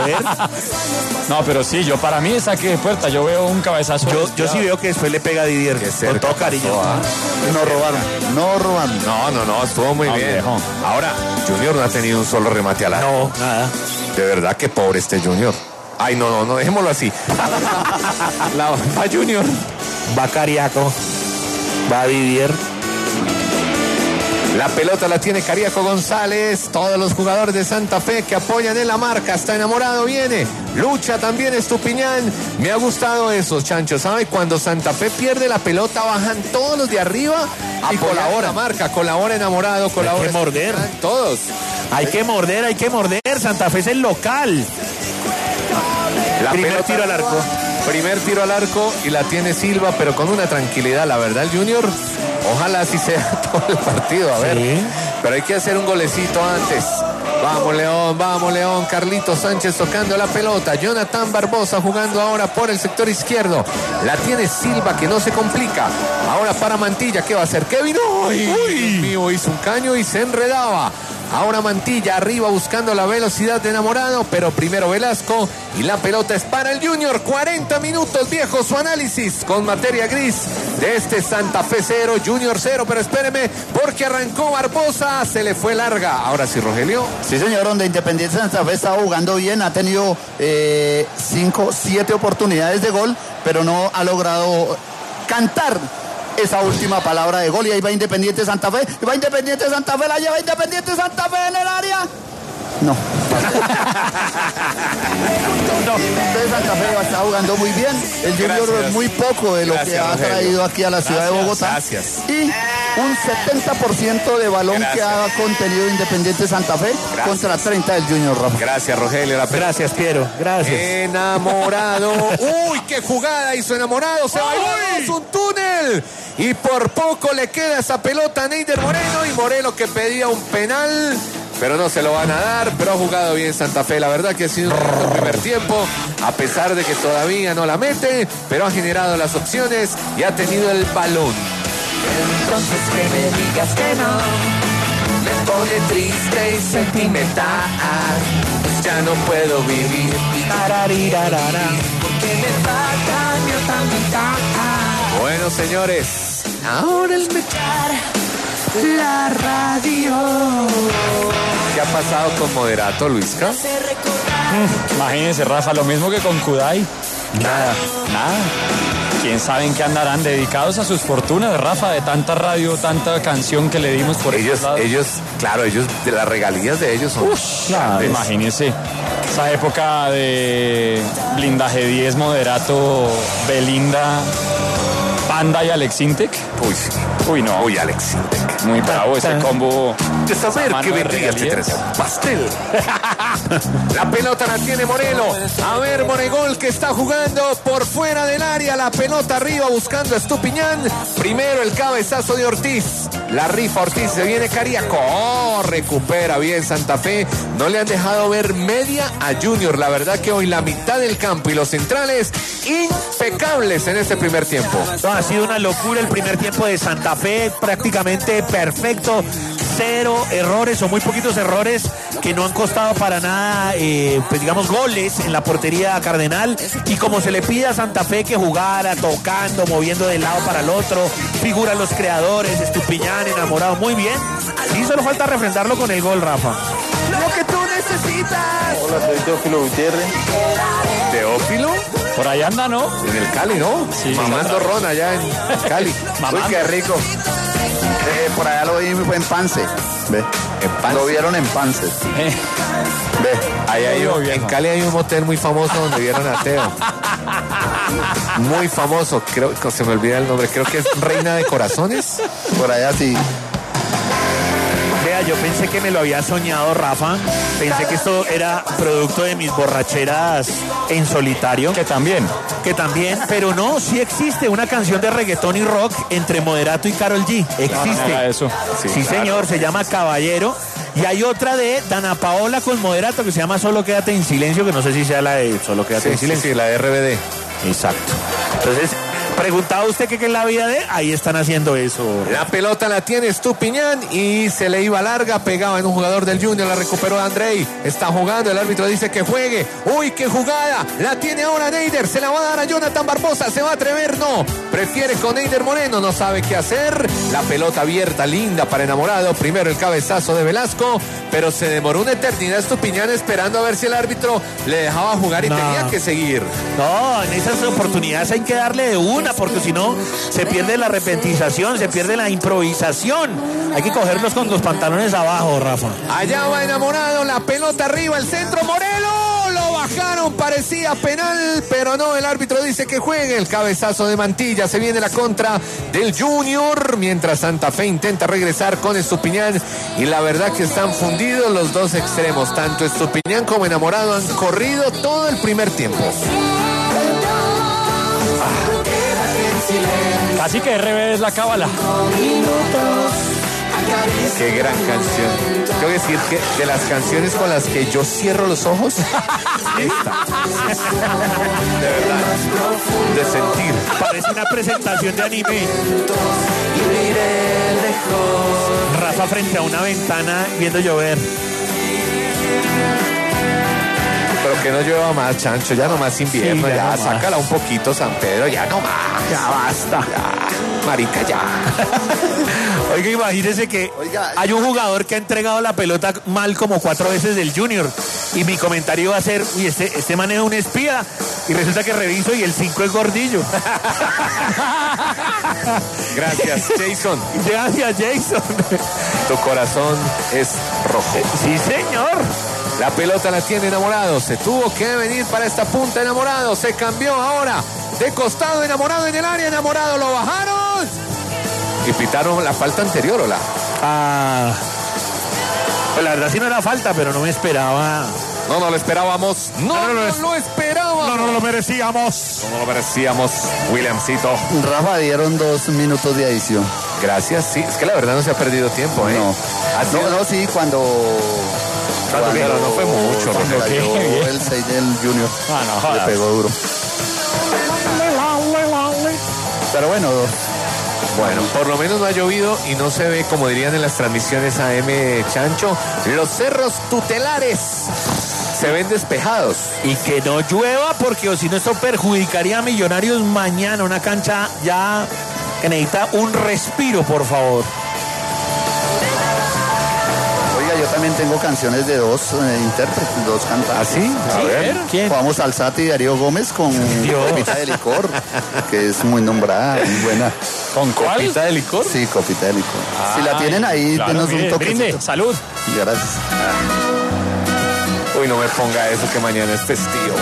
ver. No, pero sí, yo para mí es saque de puerta. Yo veo un cabezazo. Yo, yo sí veo que después le pega a Didier. Con todo cariño. pasó, ¿ah? No robaron, no robaron. No, no, no, estuvo muy No, bien. viejo. Ahora, Junior no ha tenido un solo remate al arco. No, nada. De verdad que pobre este Junior. Ay, no, no, no, dejémoslo así. La, va Junior. Va Cariaco. Va Didier. La pelota la tiene Cariaco González. Todos los jugadores de Santa Fe que apoyan en la marca. Está enamorado, viene. Lucha también Estupiñán. Me ha gustado eso, Chancho. ¿Sabe? Cuando Santa Fe pierde la pelota, bajan todos los de arriba y colabora la marca. Colabora enamorado, colabora. Hay que morder. Estupiñán, todos. Hay que morder, hay que morder. Santa Fe es el local. La Primer pelota tiro al arco. Primer tiro al arco y la tiene Silva, pero con una tranquilidad, la verdad, el Junior. Ojalá así sea todo el partido, a ver. Sí. Pero hay que hacer un golecito antes. Vamos, León, vamos, León. Carlitos Sánchez tocando la pelota. Jonathan Barbosa jugando ahora por el sector izquierdo. La tiene Silva, que no se complica. Ahora para Mantilla, ¿qué va a hacer? Kevin, uy, Uy. Dios mío, hizo un caño y se enredaba. Ahora Mantilla arriba buscando la velocidad de enamorado, pero primero Velasco y la pelota es para el Junior. cuarenta minutos, viejo, su análisis con materia gris de este Santa Fe cero, Junior cero, pero espéreme porque arrancó Barbosa, se le fue larga. Ahora sí, Rogelio. Sí, señor, donde Independiente Santa Fe estaba jugando bien, ha tenido eh, cinco, siete oportunidades de gol, pero no ha logrado cantar esa última palabra de gol. Y ahí va Independiente Santa Fe, y va Independiente Santa Fe, la lleva Independiente Santa Fe en el área. No. No, entonces Santa Fe está jugando muy bien. El Junior Gracias. muy poco de lo Gracias, que ha Rogelio. traído aquí a la ciudad Gracias, de Bogotá. gracias. Y un setenta por ciento de balón Gracias. que ha contenido Independiente Santa Fe Gracias. contra treinta del Junior, Rafa. Gracias, Rogelio. La pelota. Gracias, Piero. Gracias. Enamorado. Uy, qué jugada hizo Enamorado. Se bailó un túnel. Y por poco le queda esa pelota a Neider Moreno. Y Moreno que pedía un penal. Pero no se lo van a dar. Pero ha jugado bien Santa Fe. La verdad que ha sido un lindo primer tiempo. A pesar de que todavía no la mete. Pero ha generado las opciones y ha tenido el balón. Entonces que me digas que no, me pone triste y sentimental. Pues ya no puedo vivir Tararirarara. porque me falta mi otra mitad. Bueno, señores. Ahora el Escuchar la radio. ¿Qué ha pasado con Moderato, Luisca? Hace recordar Imagínense, Rafa, lo mismo que con Kudai. Nada, nada. ¿Quién sabe en qué andarán dedicados a sus fortunas, Rafa, de tanta radio, tanta canción que le dimos por Ellos, estos lados? ellos, claro, ellos, de las regalías de ellos son. Claro, imagínense. Esa época de Blindaje diez, Moderato, Belinda, Panda y Alex Intec. Uy, sí. Uy, no. Uy, Alex Intec. Muy bravo ese combo. De saber Mano que de vendría este regalías. tres. Pastel. La pelota la tiene Moreno. A ver, Monegol que está jugando por fuera del área. La pelota arriba buscando a Estupiñán. Primero el cabezazo de Ortiz. La rifa Ortiz, se viene Cariaco. Oh, recupera bien Santa Fe. No le han dejado ver media a Junior. La verdad que hoy la mitad del campo y los centrales impecables en este primer tiempo. No, ha sido una locura el primer tiempo de Santa Fe, prácticamente perfecto, cero errores o muy poquitos errores que no han costado para nada, eh, pues digamos, goles en la portería cardenal. Y como se le pide a Santa Fe que jugara, tocando, moviendo de lado para el otro, figuran los creadores, Estupiñán, Enamorado, muy bien. Y solo falta refrendarlo con el gol, Rafa. lo que tú necesitas. Hola, soy Teófilo Gutiérrez. ¿Teófilo? Por ahí anda, ¿no? En el Cali, ¿no? Sí, Mamando sí, ron allá en Cali. Mamando. Uy, qué rico. Eh, por allá lo vi en Pance. Ve. En Pance. Lo vieron en Pance. Eh, Ve. Ahí hay un- Viejo. en Cali hay un motel muy famoso donde vieron a Teo. Muy famoso, creo que se me olvida el nombre, creo que es Reina de Corazones. Por allá sí. Vea, yo pensé que me lo había soñado, Rafa. Pensé que esto era producto de mis borracheras en solitario. que también. Que también, pero no, sí existe una canción de reggaetón y rock entre Moderato y Karol G. No, no Existe. haga eso. Sí, Sí, claro. señor, se llama Caballero. Y hay otra de Dana Paola con Moderato que se llama Solo Quédate en Silencio, que no sé si sea la de Solo Quédate Sí, en sí, Silencio. sí, la R B D. Exacto. Entonces, Preguntaba usted qué es la vida de, ahí están haciendo eso. La pelota la tiene Estupiñán y se le iba larga, pegaba en un jugador del Junior, la recuperó Andrei, está jugando, el árbitro dice que juegue. Uy, qué jugada, la tiene ahora Neider, se la va a dar a Jonathan Barbosa, se va a atrever, no, prefiere con Neider Moreno, no sabe qué hacer. La pelota abierta, linda para Enamorado, primero el cabezazo de Velasco, pero se demoró una eternidad Estupiñán esperando a ver si el árbitro le dejaba jugar y no. tenía que seguir. No, en esas oportunidades hay que darle de una, porque si no se pierde la repentización, se pierde la improvisación. Hay que cogerlos con los pantalones abajo, Rafa. Allá va Enamorado, la pelota arriba, el centro, Morelo, lo bajaron, parecía penal, pero no, el árbitro dice que juegue. El cabezazo de Mantilla, se viene la contra del Junior, mientras Santa Fe intenta regresar con Estupiñán, y la verdad que están fundidos los dos extremos, tanto Estupiñán como Enamorado han corrido todo el primer tiempo. Casi que R B es la cábala. Qué gran canción. Tengo que decir que de las canciones con las que yo cierro los ojos, esta. De verdad. De sentir. Parece una presentación de anime. Rafa frente a una ventana viendo llover. Pero que no llueva más, Chancho, ya no más invierno, sí, ya, ya no sácala más. Un poquito, San Pedro, ya no más. Ya basta. Ya, marica, ya. Oiga, imagínese que Oiga, hay un jugador que ha entregado la pelota mal como cuatro veces del Junior, y mi comentario va a ser, uy, este, este man es un espía, y resulta que reviso y el cinco es Gordillo. Gracias, Jason. Gracias, Jason. Tu corazón es rojo. Sí, señor. La pelota la tiene Enamorado, se tuvo que venir para esta punta Enamorado, se cambió ahora de costado, Enamorado en el área, Enamorado, lo bajaron y pitaron la falta anterior, ¿o la? Ah, pues la verdad sí no era falta, pero no me esperaba. No, no lo esperábamos, no, no, no, no, no lo esperábamos. No, no lo merecíamos. No, no lo merecíamos, Williamcito. Rafa, dieron dos minutos de adición. Gracias, sí, es que la verdad no se ha perdido tiempo, ¿eh? No, no, no, sí, cuando... Cuando, cuando no fue mucho, cuando cayó el seis del Junior, ah, no, le pegó duro. Pero bueno, bueno, por lo menos no ha llovido y no se ve, como dirían en las transmisiones A M, Chancho, los cerros tutelares se ven despejados. Y que no llueva, porque o si no esto perjudicaría a Millonarios mañana, una cancha ya que necesita un respiro, por favor. Yo también tengo canciones de dos eh, intérpretes, dos cantantes. ¿Ah, sí? A ¿Sí? ver. ¿Quién? Vamos Alzate y Darío Gómez con Copita de Licor, que es muy nombrada, muy buena. ¿Con cuál? ¿Copita de Licor? Sí, Copita de Licor. Ay, si la tienen ahí, claro, denos mire, un toque. Brinde, salud. Gracias. Uy, no me ponga eso que mañana es festivo.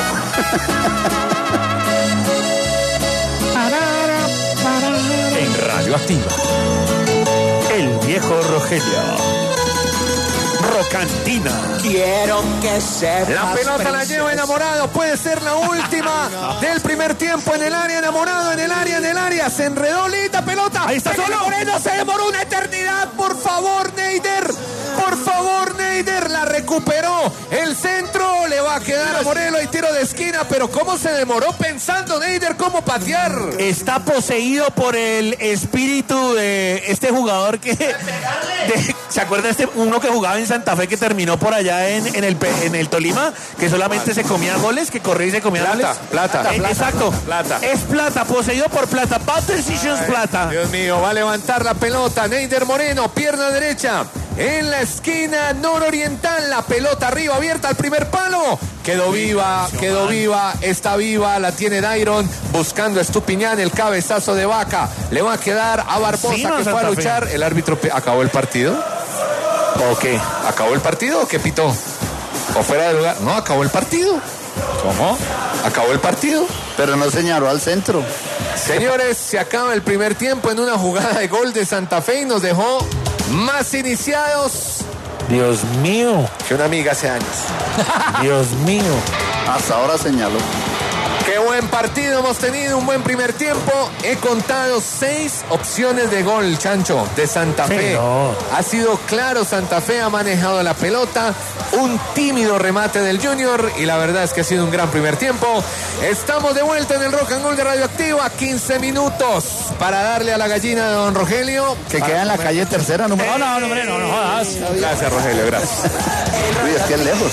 En Radioactiva. El viejo Rogelio. Rocantina. Quiero que sepas. La pelota la lleva Enamorado, puede ser la última del primer tiempo en el área, Enamorado en el área, en el área, se enredó linda pelota. Ahí está solo. Moreno, se demoró una eternidad, por favor, Neider. Por favor, Neider, la recuperó. El centro le va a quedar a Morelo y tiro de esquina, pero cómo se demoró pensando Neider cómo patear. Está poseído por el espíritu de este jugador que... de, ¿se acuerda este uno que jugaba en Santa Fe que terminó por allá en, en, el, en el Tolima? Que solamente se comía goles, que corría y se comía plata, goles. Plata, plata. Eh, plata. Exacto. Plata. Es plata, poseído por plata. Bad decisions, plata. Dios mío, va a levantar la pelota. Neider Moreno, pierna derecha. En la esquina nororiental, la pelota arriba, abierta al primer palo. Quedó viva, quedó viva, está viva, la tiene Dairon, buscando a Estupiñán, el cabezazo de Vaca. Le va a quedar a Barbosa, sí, no, que fue a luchar. Fe. El árbitro, ¿acabó el partido? ¿O qué? ¿Acabó el partido o qué pitó? ¿O fuera de lugar? No, acabó el partido. ¿Cómo? Acabó el partido. Pero no señaló al centro. Señores, se acaba el primer tiempo en una jugada de gol de Santa Fe y nos dejó más iniciados. Dios mío. Que una amiga hace años. Dios mío. Hasta ahora señaló. Qué buen partido hemos tenido, un buen primer tiempo. He contado seis opciones de gol, Chancho, de Santa Fe. no. Ha sido claro, Santa Fe ha manejado la pelota, un tímido remate del Junior y la verdad es que ha sido un gran primer tiempo. Estamos de vuelta en el Rock and Roll de Radioactiva, quince minutos para darle a la gallina de don Rogelio. Que queda en la calle tercera, número No, no, no, hombre, no, no jodas. Gracias, Rogelio, gracias. Uy, es que es lejos.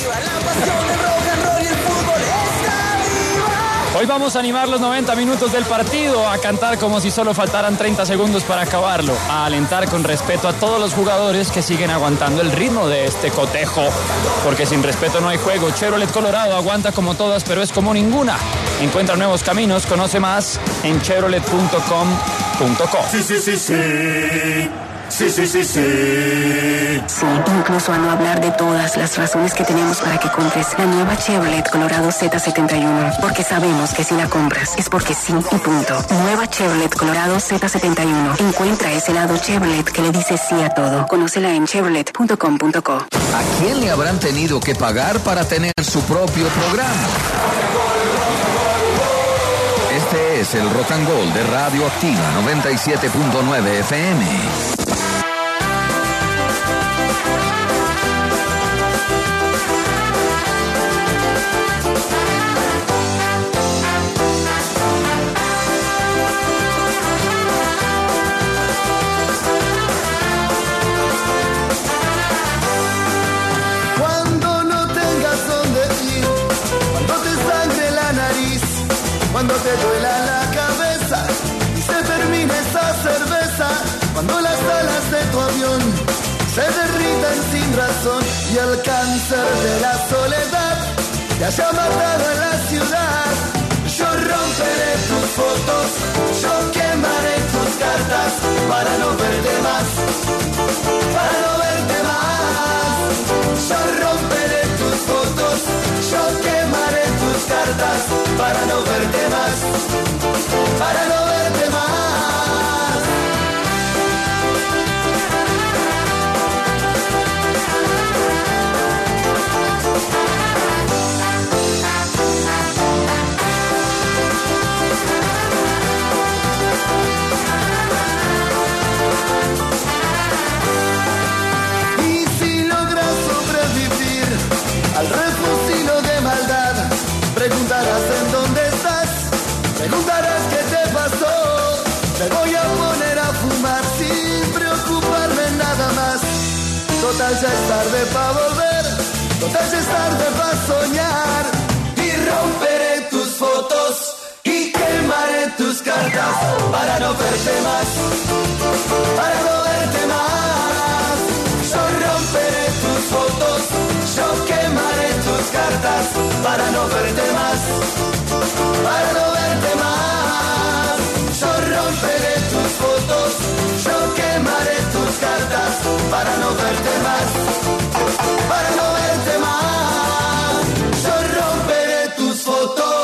Hoy vamos a animar los noventa minutos del partido, a cantar como si solo faltaran treinta segundos para acabarlo, a alentar con respeto a todos los jugadores que siguen aguantando el ritmo de este cotejo, porque sin respeto no hay juego. Chevrolet Colorado aguanta como todas, pero es como ninguna. Encuentra nuevos caminos, conoce más en chevrolet punto com punto co. Sí, sí, sí, sí. Sí, sí, sí, sí. Sí, incluso a no hablar de todas las razones que tenemos para que compres la nueva Chevrolet Colorado Z setenta y uno. Porque sabemos que si la compras es porque sí y punto. Nueva Chevrolet Colorado Z setenta y uno. Encuentra ese lado Chevrolet que le dice sí a todo. Conócela en chevrolet punto com punto co. ¿A quién le habrán tenido que pagar para tener su propio programa? Este es el Rock and Roll de Radioactiva noventa y siete punto nueve F M. Cuando te duela la cabeza y se termine esa cerveza, cuando las alas de tu avión se derritan sin razón y el cáncer de la soledad te haya matado en la ciudad, yo romperé tus fotos, yo quemaré tus cartas para no verte más, para no verte más, yo romperé tus fotos, yo quemaré tus cartas para no verte más, para no verte más. Y si logras sobrevivir al refugio de maldad, preguntarás en dónde estás, preguntarás qué te pasó. Te voy a poner a fumar sin preocuparme nada más. Total ya es tarde pa' volver, total ya es tarde pa' soñar. Y romperé tus fotos y quemaré tus cartas para no verte más, para no verte más. Yo romperé tus fotos, yo quemaré tus cartas para no verte más, para no verte más. Yo romperé tus fotos, yo quemaré tus cartas para no verte más, para no verte más. Yo romperé tus fotos.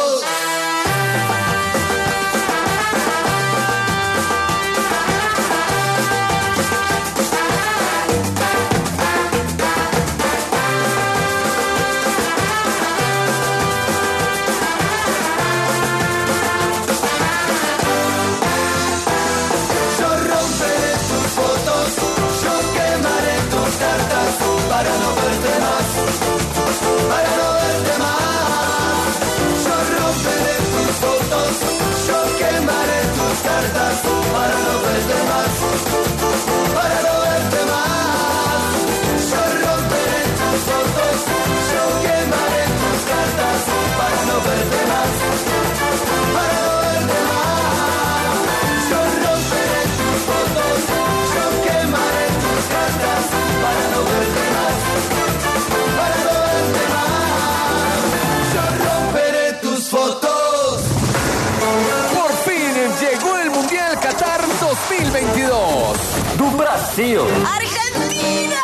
Para no verte más, para no verte más. Yo romperé tus fotos, yo quemaré tus cartas para no verte más, para no verte más. Yo romperé tus fotos, yo quemaré tus cartas para no verte más, para no verte más. Yo romperé tus fotos, yo quemaré tus cartas para no verte más, para no verte más. Yo romperé tus fotos. Por fin llegó el Mundial Qatar dos mil veintidós. Do Brasil. Argentina.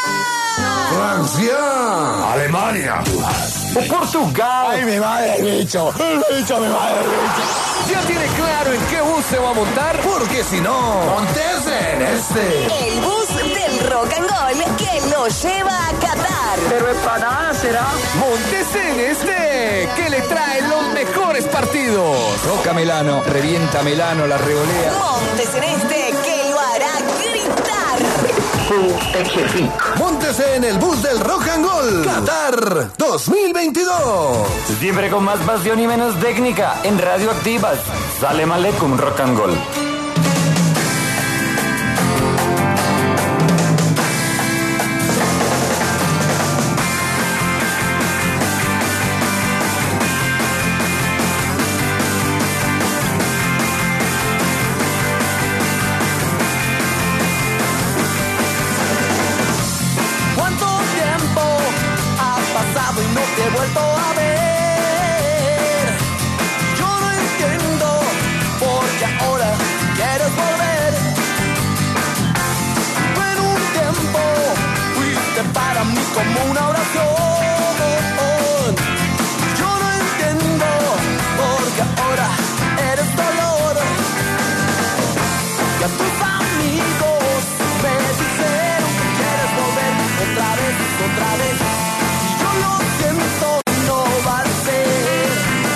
Francia. Alemania. O Portugal. Ay, mi madre, el bicho. El bicho, mi madre, el bicho. ¿Ya tiene claro en qué bus se va a montar? Porque si no, montese en este. El bus del rock and roll que lo lleva a Qatar. Pero empanada será. Montesen este, que le trae los mejores partidos. Roca Melano, revienta Melano, la revolea. Montesen este, que lo hará gritar. Móntese en el bus del Rock and Roll Qatar dos mil veintidós. Siempre con más pasión y menos técnica. En Radioactivas. Salam Aleikum Rock and Roll. He vuelto a ver. Yo no entiendo por qué ahora quieres volver. Tú en un tiempo fuiste para mí como una oración. Yo no entiendo por qué ahora eres dolor. Y a tus amigos me dijeron que quieres volver otra vez, otra vez. No va a ser.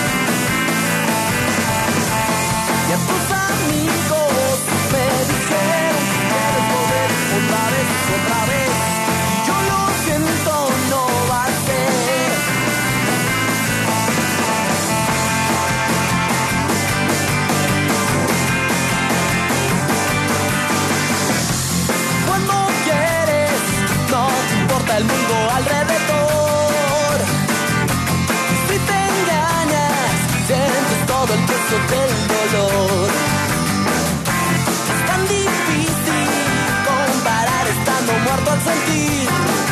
Y a tus amigos me dijeron que quieres volver otra vez, otra vez. Y yo lo siento, no va a ser. Cuando quieres, no te importa el mundo alrededor. Sientes todo el peso del dolor. Es tan difícil comparar estando muerto al sentir.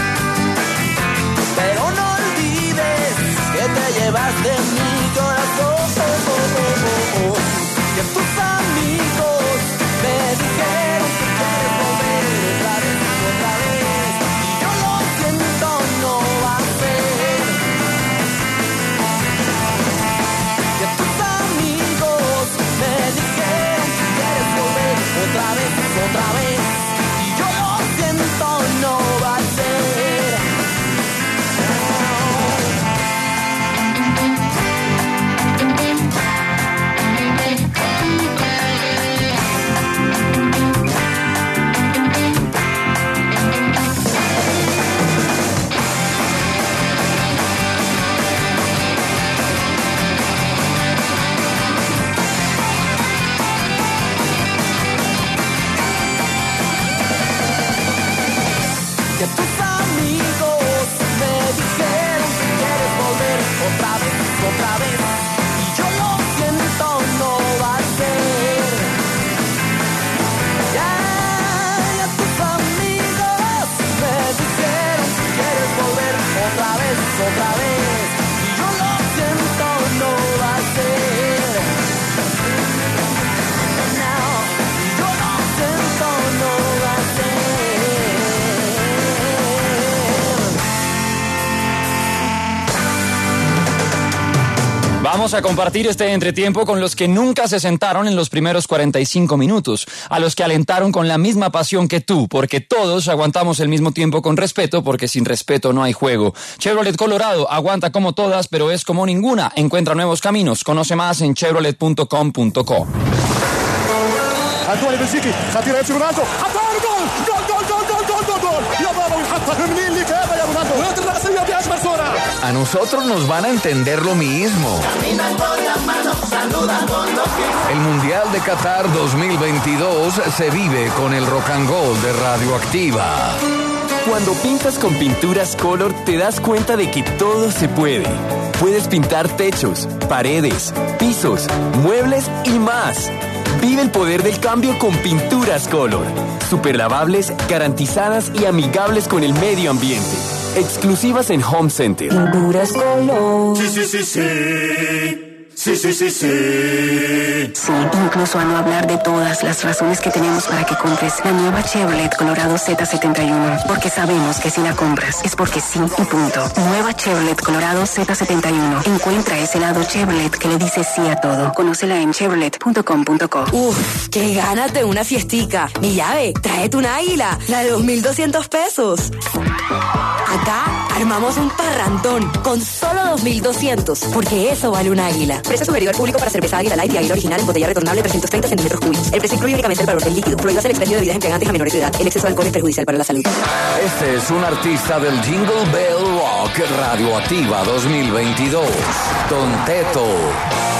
Pero no olvides que te llevas de mi corazón. Y a tus amigos me dijeron que quieres volver otra vez, otra vez. Y yo lo siento, no va a ser. Me dijeron que quieres volver otra vez, otra vez. Y yo lo siento, no va a ser. Que tus amigos me dijeron que quieres volver otra vez, otra vez. Y yo lo siento, no va a ser. Ya, ya tus amigos me dijeron que quieres volver otra vez, otra vez. Y yo lo siento, no va a ser. No, yo lo siento, no va a ser. Vamos a compartir este entretiempo con los que nunca se sentaron en los primeros cuarenta y cinco minutos, a los que alentaron con la misma pasión que tú, porque todos aguantamos el mismo tiempo con respeto, porque sin respeto no hay juego. Chevrolet Colorado aguanta como todas, pero es como ninguna. Encuentra nuevos caminos. Conoce más en chevrolet punto com punto co. الدولي بلجيكي خطيرة يمشي رونالدو حطها جول جول جول جول جول جول جول جول يا بابا ويحطها منين لك هذا يا رونالدو ويضرب الرأسية بأجمل صورة. A nosotros nos van a entender lo mismo. El Mundial de Qatar dos mil veintidós se vive con el Rock and Roll de Radioactiva. Cuando pintas con pinturas Color, te das cuenta de que todo se puede. Puedes pintar techos, paredes, pisos, muebles y más. Vive el poder del cambio con Pinturas Color. Superlavables, garantizadas y amigables con el medio ambiente. Exclusivas en Home Center. Pinturas Color. Sí, sí, sí, sí. Sí, sí, sí, sí. Sí, incluso a no hablar de todas las razones que tenemos para que compres la nueva Chevrolet Colorado Z setenta y uno. Porque sabemos que si la compras es porque sí y punto. Nueva Chevrolet Colorado Z setenta y uno. Encuentra ese lado Chevrolet que le dice sí a todo. Conócela en chevrolet punto com punto co. Uf, qué ganas de una fiestica. Mi llave, tráete una águila, la de dos mil doscientos pesos. Acá armamos un parrandón con solo dos mil doscientos, porque eso vale un Águila. Precio sugerido al público para cerveza Águila Light y Águila Original en botella retornable trescientos treinta centímetros cúbicos. El precio incluye únicamente el valor del líquido. Prohíbas el expendio de bebidas embriagantes a menores de edad. El exceso de alcohol es perjudicial para la salud. Este es un artista del Jingle Bell Rock Radioactiva dos mil veintidós. Don Teto.